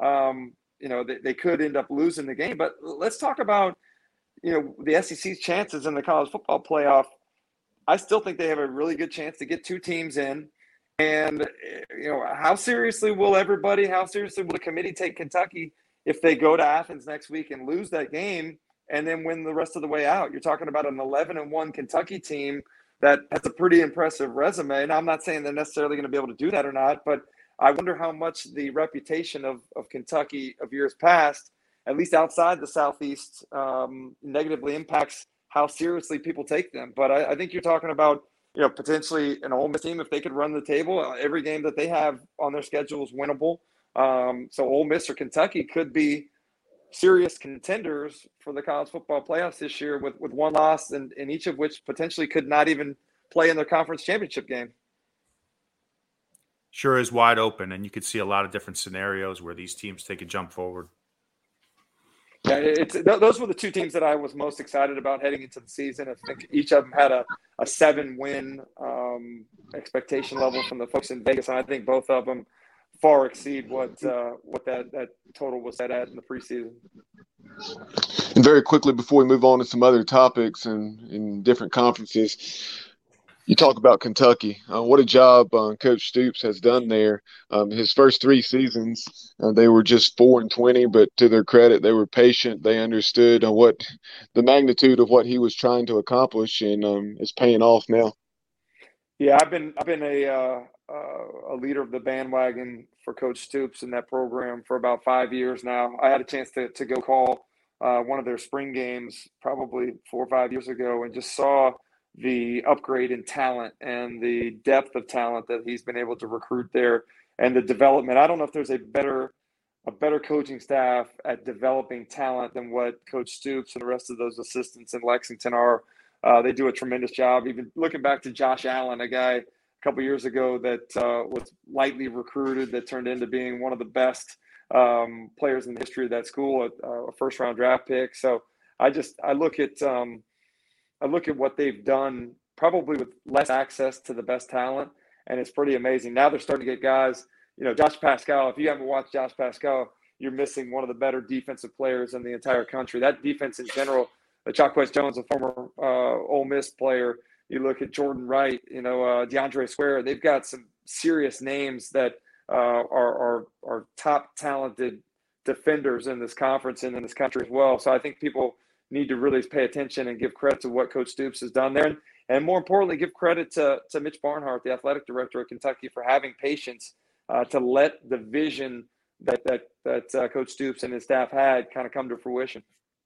they could end up losing the game. But let's talk about, the SEC's chances in the college football playoff. I still think they have a really good chance to get 2 teams in. And, how seriously will the committee take Kentucky if they go to Athens next week and lose that game and then win the rest of the way out? You're talking about an 11-1 Kentucky team that has a pretty impressive resume. Now, I'm not saying they're necessarily going to be able to do that or not, but I wonder how much the reputation of Kentucky of years past, at least outside the Southeast, negatively impacts how seriously people take them. But I think you're talking about, potentially an Ole Miss team, if they could run the table. Every game that they have on their schedule is winnable. So Ole Miss or Kentucky could be serious contenders for the college football playoffs this year with one loss, and each of which potentially could not even play in their conference championship game. Sure is wide open, and you could see a lot of different scenarios where these teams take a jump forward. Yeah, those were the 2 teams that I was most excited about heading into the season. I think each of them had a 7-win expectation level from the folks in Vegas, and I think both of them far exceed what that total was set at in the preseason. And very quickly, before we move on to some other topics and in different conferences, you talk about Kentucky. What a job Coach Stoops has done there. His first 3 seasons, they were just 4-20, but to their credit, they were patient. They understood what the magnitude of what he was trying to accomplish, and it's paying off now. Yeah, I've been a leader of the bandwagon for Coach Stoops in that program for about 5 years now. I had a chance to go call one of their spring games probably 4 or 5 years ago, and just saw the upgrade in talent and the depth of talent that he's been able to recruit there, and the development. I don't know if there's a better coaching staff at developing talent than what Coach Stoops and the rest of those assistants in Lexington are. They do a tremendous job. Even looking back to Josh Allen, a guy a couple years ago that was lightly recruited that turned into being one of the best players in the history of that school, a first-round draft pick. So I look at what they've done, probably with less access to the best talent, and it's pretty amazing. Now they're starting to get guys. Josh Pascal. If you haven't watched Josh Pascal, you're missing one of the better defensive players in the entire country. That defense in general. Jacquez Jones, a former Ole Miss player, You look at Jordan Wright, DeAndre Square. They've got some serious names that are top talented defenders in this conference and in this country as well. So I think people need to really pay attention and give credit to what Coach Stoops has done there. And more importantly, give credit to Mitch Barnhart, the athletic director of Kentucky, for having patience to let the vision that Coach Stoops and his staff had kind of come to fruition.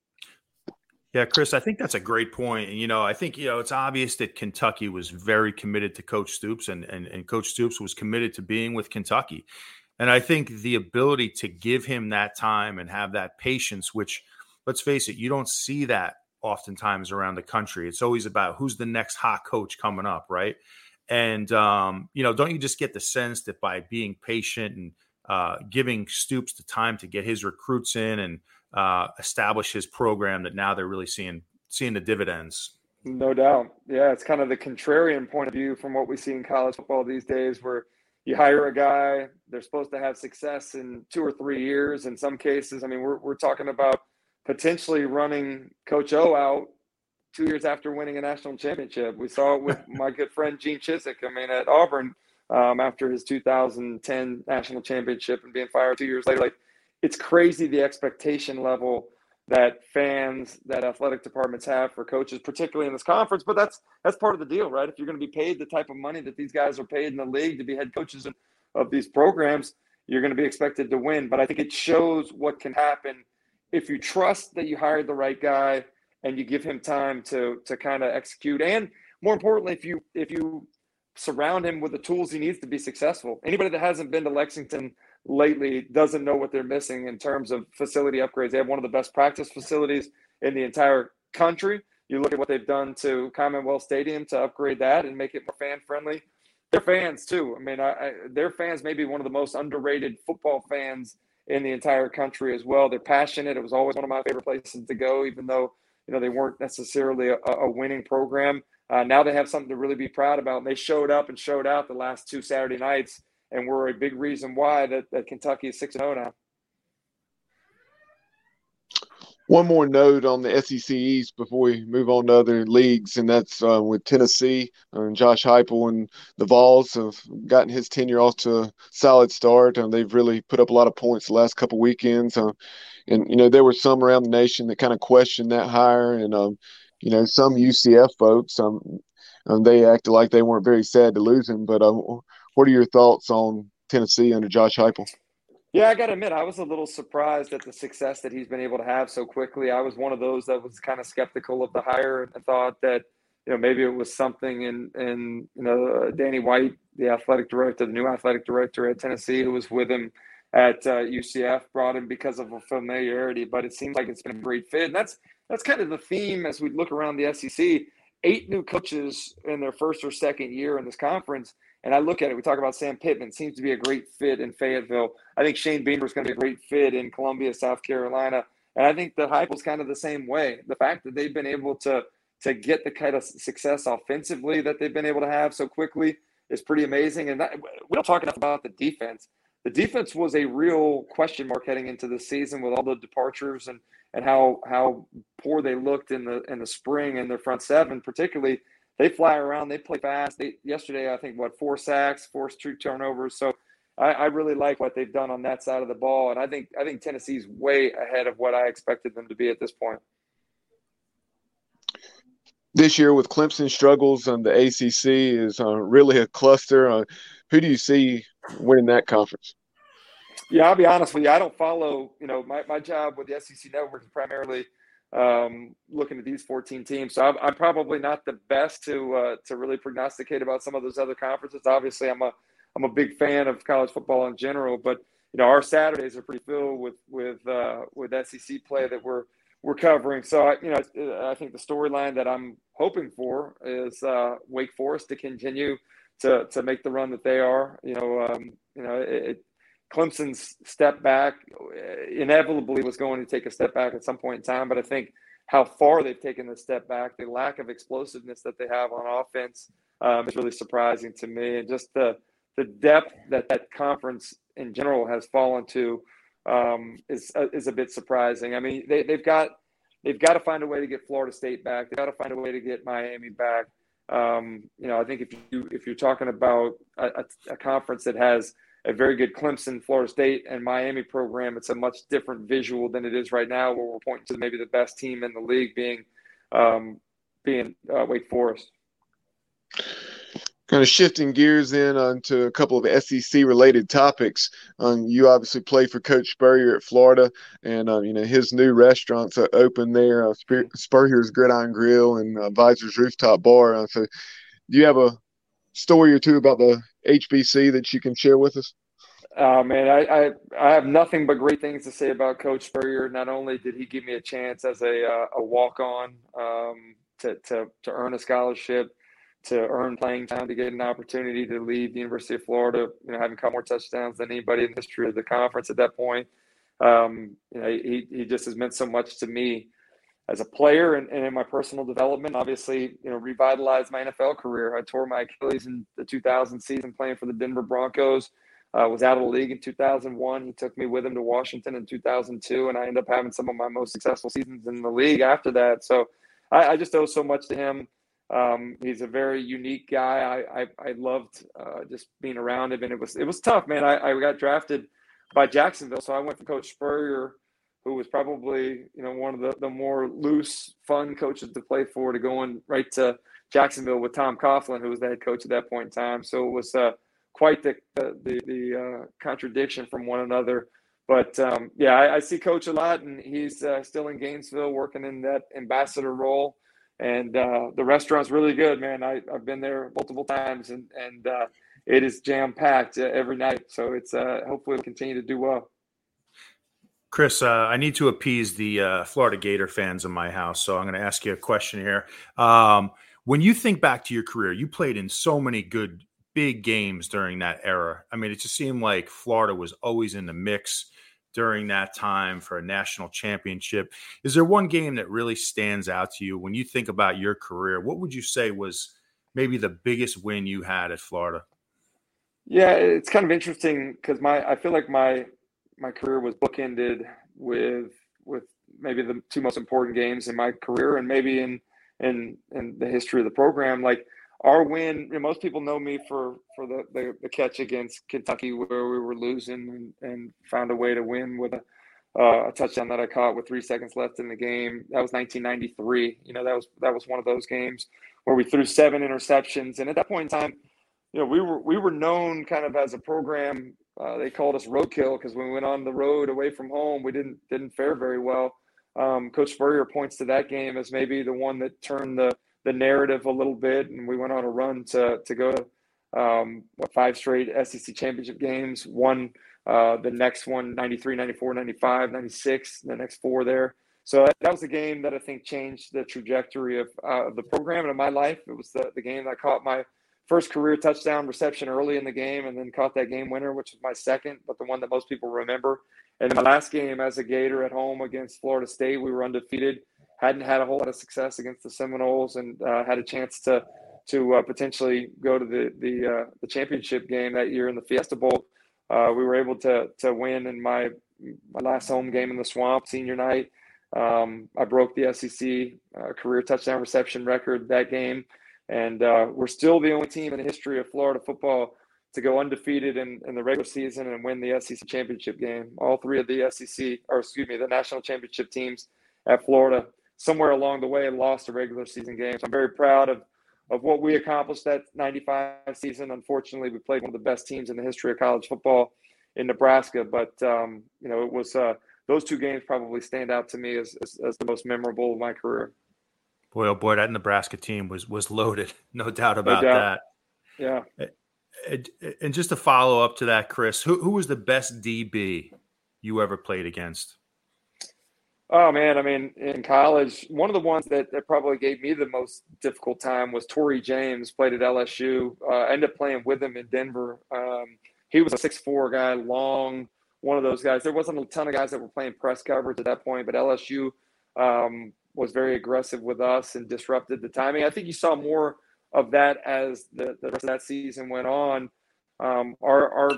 Yeah, Chris, I think that's a great point. And, I think, it's obvious that Kentucky was very committed to Coach Stoops and Coach Stoops was committed to being with Kentucky. And I think the ability to give him that time and have that patience, which, let's face it, you don't see that oftentimes around the country. It's always about who's the next hot coach coming up, right? And, don't you just get the sense that by being patient and giving Stoops the time to get his recruits in and establish his program, that now they're really seeing the dividends? No doubt. Yeah, it's kind of the contrarian point of view from what we see in college football these days, where you hire a guy, they're supposed to have success in 2 or 3 years. In some cases, I mean, we're talking about potentially running Coach O out 2 years after winning a national championship. We saw it with my good friend Gene Chizik, at Auburn after his 2010 national championship and being fired 2 years later. Like, it's crazy the expectation level that fans, that athletic departments have for coaches, particularly in this conference. But that's part of the deal, right? If you're going to be paid the type of money that these guys are paid in the league to be head coaches of these programs, you're going to be expected to win. But I think it shows what can happen if you trust that you hired the right guy and you give him time to kind of execute. And more importantly, if you surround him with the tools he needs to be successful. Anybody that hasn't been to Lexington lately doesn't know what they're missing in terms of facility upgrades. They have one of the best practice facilities in the entire country. You look at what they've done to Commonwealth Stadium to upgrade that and make it more fan friendly. Their fans too. I mean, their fans may be one of the most underrated football fans in the entire country as well. They're passionate. It was always one of my favorite places to go, even though they weren't necessarily a winning program. Now they have something to really be proud about. And they showed up and showed out the last 2 Saturday nights, and we're a big reason why that Kentucky is 6-0 now. One more note on the SEC East before we move on to other leagues, and that's with Tennessee. Josh Heupel and the Vols have gotten his tenure off to a solid start, and they've really put up a lot of points the last couple weekends. And there were some around the nation that kind of questioned that hire, and some UCF folks, they acted like they weren't very sad to lose him. But what are your thoughts on Tennessee under Josh Heupel? Yeah, I got to admit, I was a little surprised at the success that he's been able to have so quickly. I was one of those that was kind of skeptical of the hire and thought that, maybe it was something in Danny White, the new athletic director at Tennessee, who was with him at UCF, brought him because of a familiarity. But it seems like it's been a great fit. And that's kind of the theme as we look around the SEC. 8 new coaches in their first or second year in this conference. And I look at it, we talk about Sam Pittman, seems to be a great fit in Fayetteville. I think Shane Beamer is going to be a great fit in Columbia, South Carolina. And I think that Heupel's kind of the same way. The fact that they've been able to get the kind of success offensively that they've been able to have so quickly is pretty amazing. And we don't talk enough about the defense. The defense was a real question mark heading into the season with all the departures and how poor they looked in the spring in their front seven, particularly. They fly around. They play fast. Yesterday, I think, 4 sacks, forced 2 turnovers. So I really like what they've done on that side of the ball. And I think Tennessee's way ahead of what I expected them to be at this point. This year with Clemson struggles and the ACC is really a cluster. Who do you see winning that conference? Yeah, I'll be honest with you. I don't follow, my job with the SEC Network is primarily looking at these 14 teams. So I'm probably not the best to really prognosticate about some of those other conferences. Obviously, I'm a big fan of college football in general, but our Saturdays are pretty filled with SEC play that we're covering. So I think the storyline that I'm hoping for is Wake Forest to continue to make the run that they are. Clemson's step back inevitably was going to take a step back at some point in time, but I think how far they've taken the step back, the lack of explosiveness that they have on offense is really surprising to me. And just the depth that conference in general has fallen to is a bit surprising. I mean, they've got to find a way to get Florida State back. They've got to find a way to get Miami back. I think if you're talking about a conference that has a very good Clemson, Florida State, and Miami program, it's a much different visual than it is right now, where we're pointing to maybe the best team in the league being Wake Forest. Kind of shifting gears in onto a couple of SEC-related topics. You obviously play for Coach Spurrier at Florida, and his new restaurants are open there, Spurrier's Gridiron Grill and Visor's Rooftop Bar. So, do you have a story or two about the HBC that you can share with us? Man, I have nothing but great things to say about Coach Spurrier. Not only did he give me a chance as a walk-on to earn a scholarship, to earn playing time, to get an opportunity to lead the University of Florida, having caught more touchdowns than anybody in the history of the conference at that point. He just has meant so much to me as a player and in my personal development. Obviously, revitalized my NFL career. I tore my Achilles in the 2000 season playing for the Denver Broncos. Was out of the league in 2001. He took me with him to Washington in 2002, and I ended up having some of my most successful seasons in the league after that. So I just owe so much to him. He's a very unique guy. I loved just being around him, and it was tough, man. I got drafted by Jacksonville, so I went from Coach Spurrier, who was probably one of the more loose, fun coaches to play for, to going right to Jacksonville with Tom Coughlin, who was the head coach at that point in time. So it was quite the contradiction from one another. But I see Coach a lot, and he's still in Gainesville working in that ambassador role. And the restaurant's really good, man. I've been there multiple times, and it is jam-packed every night. So it's hopefully it'll continue to do well. Chris, I need to appease the Florida Gator fans in my house, so I'm going to ask you a question here. When you think back to your career, you played in so many good big games during that era. I mean, it just seemed like Florida was always in the mix during that time for a national championship. Is there one game that really stands out to you when you think about your career? What would you say was maybe the biggest win you had at Florida? Yeah, it's kind of interesting because I feel like my career was bookended with maybe the two most important games in my career, and maybe in the history of the program. Like our win, most people know me for the catch against Kentucky, where we were losing and found a way to win with a touchdown that I caught with 3 seconds left in the game. That was 1993. That was one of those games where we threw 7 interceptions, and at that point in time, we were known kind of as a program. They called us roadkill because when we went on the road away from home, we didn't fare very well. Coach Spurrier points to that game as maybe the one that turned the narrative a little bit, and we went on a run to go to 5 straight SEC championship games. Won the next one, 93, 94, 95, 96, the next 4 there. So that was the game that I think changed the trajectory of the program and of my life. It was the game that I caught my first career touchdown reception early in the game, and then caught that game winner, which was my second, but the one that most people remember. And in my last game as a Gator at home against Florida State, we were undefeated. Hadn't had a whole lot of success against the Seminoles, and had a chance to potentially go to the championship game that year in the Fiesta Bowl. We were able to win in my last home game in the Swamp, senior night. I broke the SEC career touchdown reception record that game, and we're still the only team in the history of Florida football to go undefeated in the regular season and win the SEC championship game. All 3 of the national championship teams at Florida somewhere along the way lost a regular season game. So I'm very proud of what we accomplished that 95 season. Unfortunately, we played one of the best teams in the history of college football in Nebraska, but it was those 2 games probably stand out to me as the most memorable of my career. Boy, oh boy, that Nebraska team was loaded. No doubt about that. Yeah. And just to follow up to that, Chris, who was the best DB you ever played against? Oh, man. I mean, in college, one of the ones that probably gave me the most difficult time was Torrey James, played at LSU. I ended up playing with him in Denver. He was a 6'4" guy, long, one of those guys. There wasn't a ton of guys that were playing press coverage at that point, but LSU was very aggressive with us and disrupted the timing. I think you saw more of that as the rest of that season went on. Our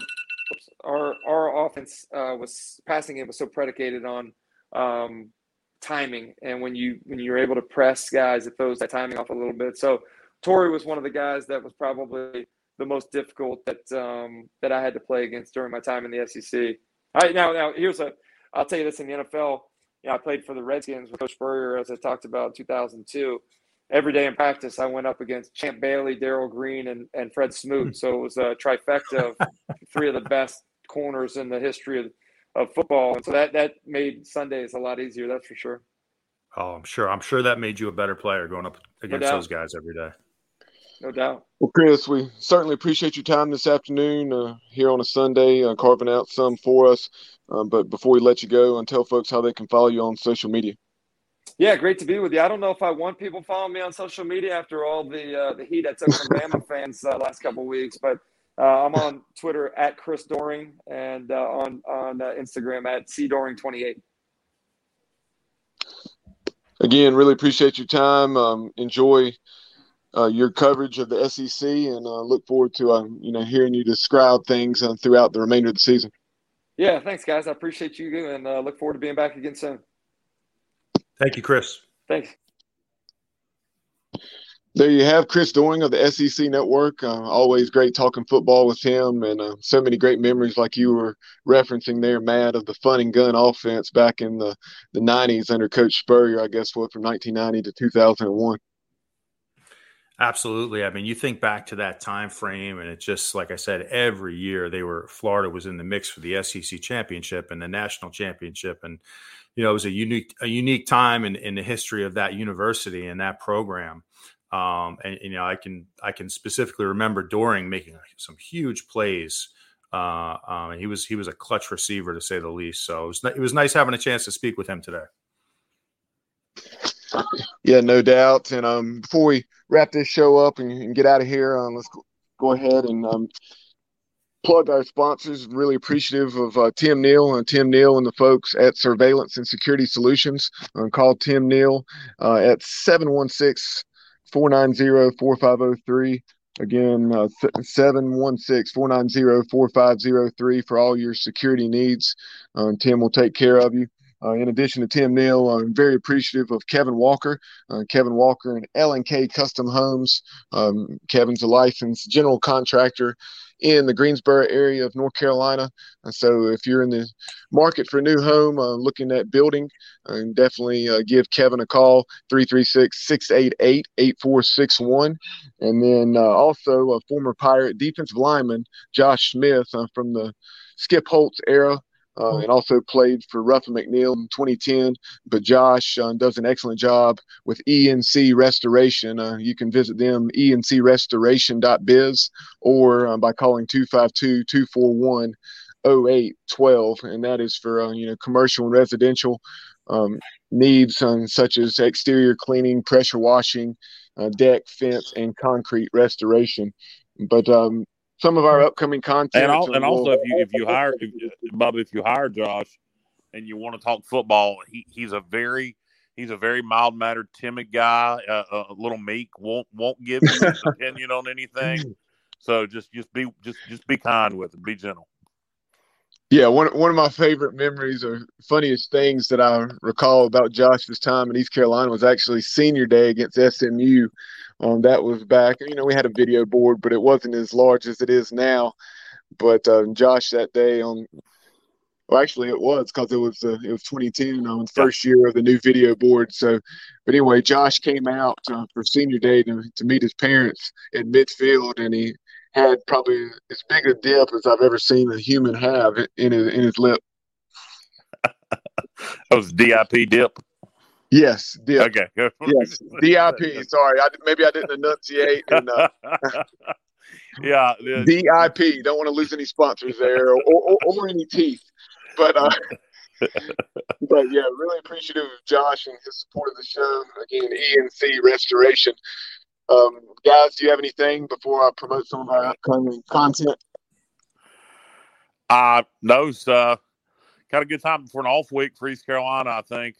offense passing game was so predicated on timing, and when you're able to press guys, it throws that timing off a little bit. So Torrey was one of the guys that was probably the most difficult that I had to play against during my time in the SEC. All right, now I'll tell you this in the NFL. I played for the Redskins with Coach Spurrier, as I talked about in 2002. Every day in practice, I went up against Champ Bailey, Darrell Green, and Fred Smoot. So it was a trifecta of three of the best corners in the history of football. And so that made Sundays a lot easier, that's for sure. Oh, I'm sure that made you a better player going up against those guys every day. No doubt. Well, Chris, we certainly appreciate your time this afternoon here on a Sunday, carving out some for us. But before we let you go, tell folks how they can follow you on social media. Yeah, great to be with you. I don't know if I want people following me on social media after all the heat I took from Bama fans last couple of weeks, but I'm on Twitter at Chris Doering and on Instagram at cdoring28. Again, really appreciate your time. Enjoy your coverage of the SEC, and look forward to hearing you describe things throughout the remainder of the season. Yeah, thanks, guys. I appreciate you, and look forward to being back again soon. Thank you, Chris. Thanks. There you have Chris Doering of the SEC Network. Always great talking football with him, and so many great memories like you were referencing there, Matt, of the fun and gun offense back in the 90s under Coach Spurrier, I guess, from 1990 to 2001. Absolutely. I mean, you think back to that time frame, and it's just like I said, every year Florida was in the mix for the SEC championship and the national championship, and it was a unique time in the history of that university and that program. And I can specifically remember Doering making some huge plays. He was a clutch receiver, to say the least. So it was nice having a chance to speak with him today. Yeah, no doubt. And before we wrap this show up and get out of here, let's go ahead and plug our sponsors. Really appreciative of Tim Neal and the folks at Surveillance and Security Solutions. Call Tim Neal at 716-490-4503. Again, 716-490-4503 for all your security needs. Tim will take care of you. In addition to Tim Neal, I'm very appreciative of Kevin Walker. Kevin Walker and L&K Custom Homes. Kevin's a licensed general contractor in the Greensboro area of North Carolina. So if you're in the market for a new home, looking at building, definitely give Kevin a call, 336-688-8461. And then also a former Pirate defensive lineman, Josh Smith, from the Skip Holtz era. And also played for Ruffin McNeil in 2010. But Josh does an excellent job with ENC Restoration. You can visit them, encrestoration.biz, or by calling 252-241-0812. And that is for commercial and residential needs such as exterior cleaning, pressure washing, deck, fence, and concrete restoration. But some of our upcoming content, and also if you hire Josh, and you want to talk football, he's a very mild mannered, timid guy, a little meek, won't give you his opinion on anything. So just be kind with him, be gentle. Yeah, one of my favorite memories or funniest things that I recall about Josh's time in East Carolina was actually senior day against SMU. That was back, we had a video board, but it wasn't as large as it is now. But Josh that day actually it was, because it was 2010, first year of the new video board. So, but anyway, Josh came out for senior day to meet his parents at midfield, and he had probably as big a dip as I've ever seen a human have in his lip. That was DIP dip. Yes, dip. Okay. Yes, DIP. Sorry, maybe I didn't enunciate. And, yeah, DIP. Don't want to lose any sponsors there or any teeth. But yeah, really appreciative of Josh and his support of the show. Again, ENC Restoration. Guys, do you have anything before I promote some of our upcoming content? No, it's got a good time for an off week for East Carolina. I think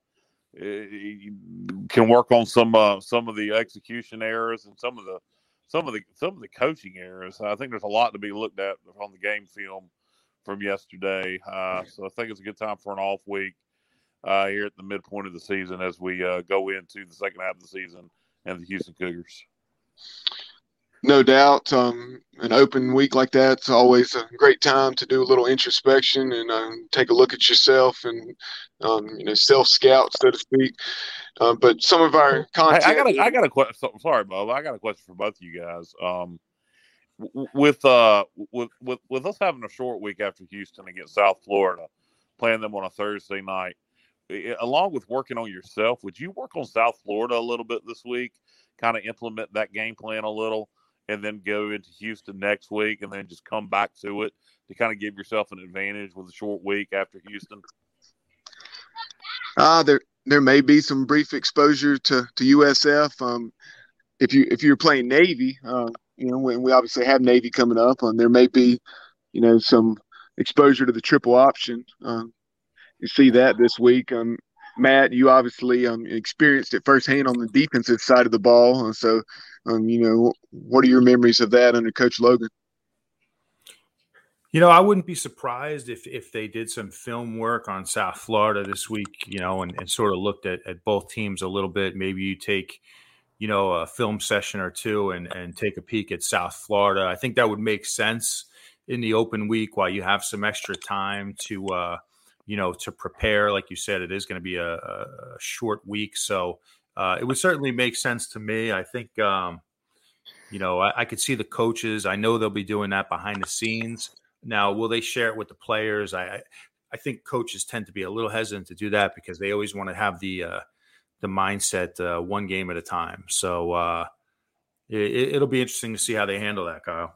can work on some of the execution errors and some of the coaching errors. I think there's a lot to be looked at on the game film from yesterday. So I think it's a good time for an off week here at the midpoint of the season as we go into the second half of the season and the Houston Cougars. No doubt. An open week like that's always a great time to do a little introspection and take a look at yourself and self scout, so to speak. But some of our content. I got a question. Sorry, Bob. I got a question for both of you guys. With us having a short week after Houston against South Florida, playing them on a Thursday night, along with working on yourself, would you work on South Florida a little bit this week? Kind of implement that game plan a little, and then go into Houston next week, and then just come back to it to kind of give yourself an advantage with a short week after Houston? There may be some brief exposure to USF. If you're playing Navy, when we obviously have Navy coming up, there may be, some exposure to the triple option. You see that this week. Matt, you obviously experienced it firsthand on the defensive side of the ball. So, what are your memories of that under Coach Logan? I wouldn't be surprised if they did some film work on South Florida this week, and sort of looked at both teams a little bit. Maybe you take, a film session or two and take a peek at South Florida. I think that would make sense in the open week while you have some extra time to prepare. Like you said, it is going to be a short week. So it would certainly make sense to me. I think, I could see the coaches. I know they'll be doing that behind the scenes. Now, will they share it with the players? I think coaches tend to be a little hesitant to do that because they always want to have the mindset one game at a time. So it'll be interesting to see how they handle that, Kyle.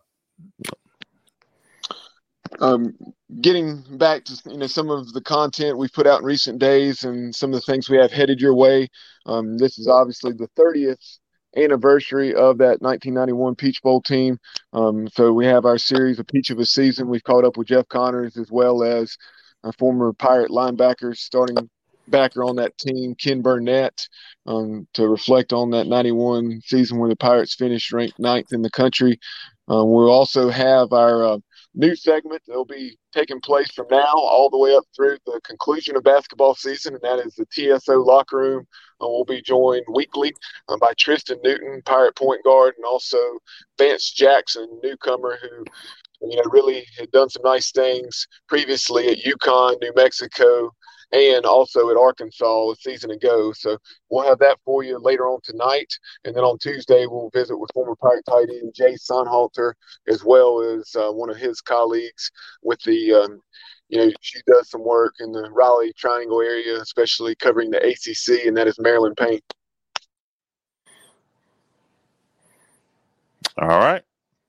Getting back to some of the content we've put out in recent days and some of the things we have headed your way. This is obviously the 30th anniversary of that 1991 Peach Bowl team. So we have our series of Peach of a Season. We've caught up with Jeff Connors as well as a former Pirate linebacker, starting backer on that team, Ken Burnett, to reflect on that 91 season where the Pirates finished ranked 9th in the country. We'll also have our new segment that will be taking place from now all the way up through the conclusion of basketball season, and that is the TSO locker room. We'll be joined weekly by Tristan Newton, Pirate point guard, and also Vance Jackson, newcomer who really had done some nice things previously at UConn, New Mexico, and also at Arkansas a season ago. So we'll have that for you later on tonight. And then on Tuesday, we'll visit with former Pirate tight end Jay Sonhalter, as well as one of his colleagues with the she does some work in the Raleigh Triangle area, especially covering the ACC, and that is Marilyn Payne. All right.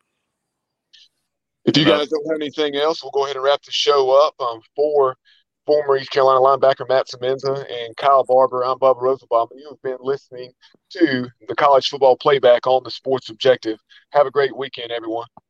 If you guys don't have anything else, we'll go ahead and wrap the show up. For former East Carolina linebacker Matt Semenza and Kyle Barber, I'm Bubba Rosenbaum, and you have been listening to the College Football Playback on the Sports Objective. Have a great weekend, everyone.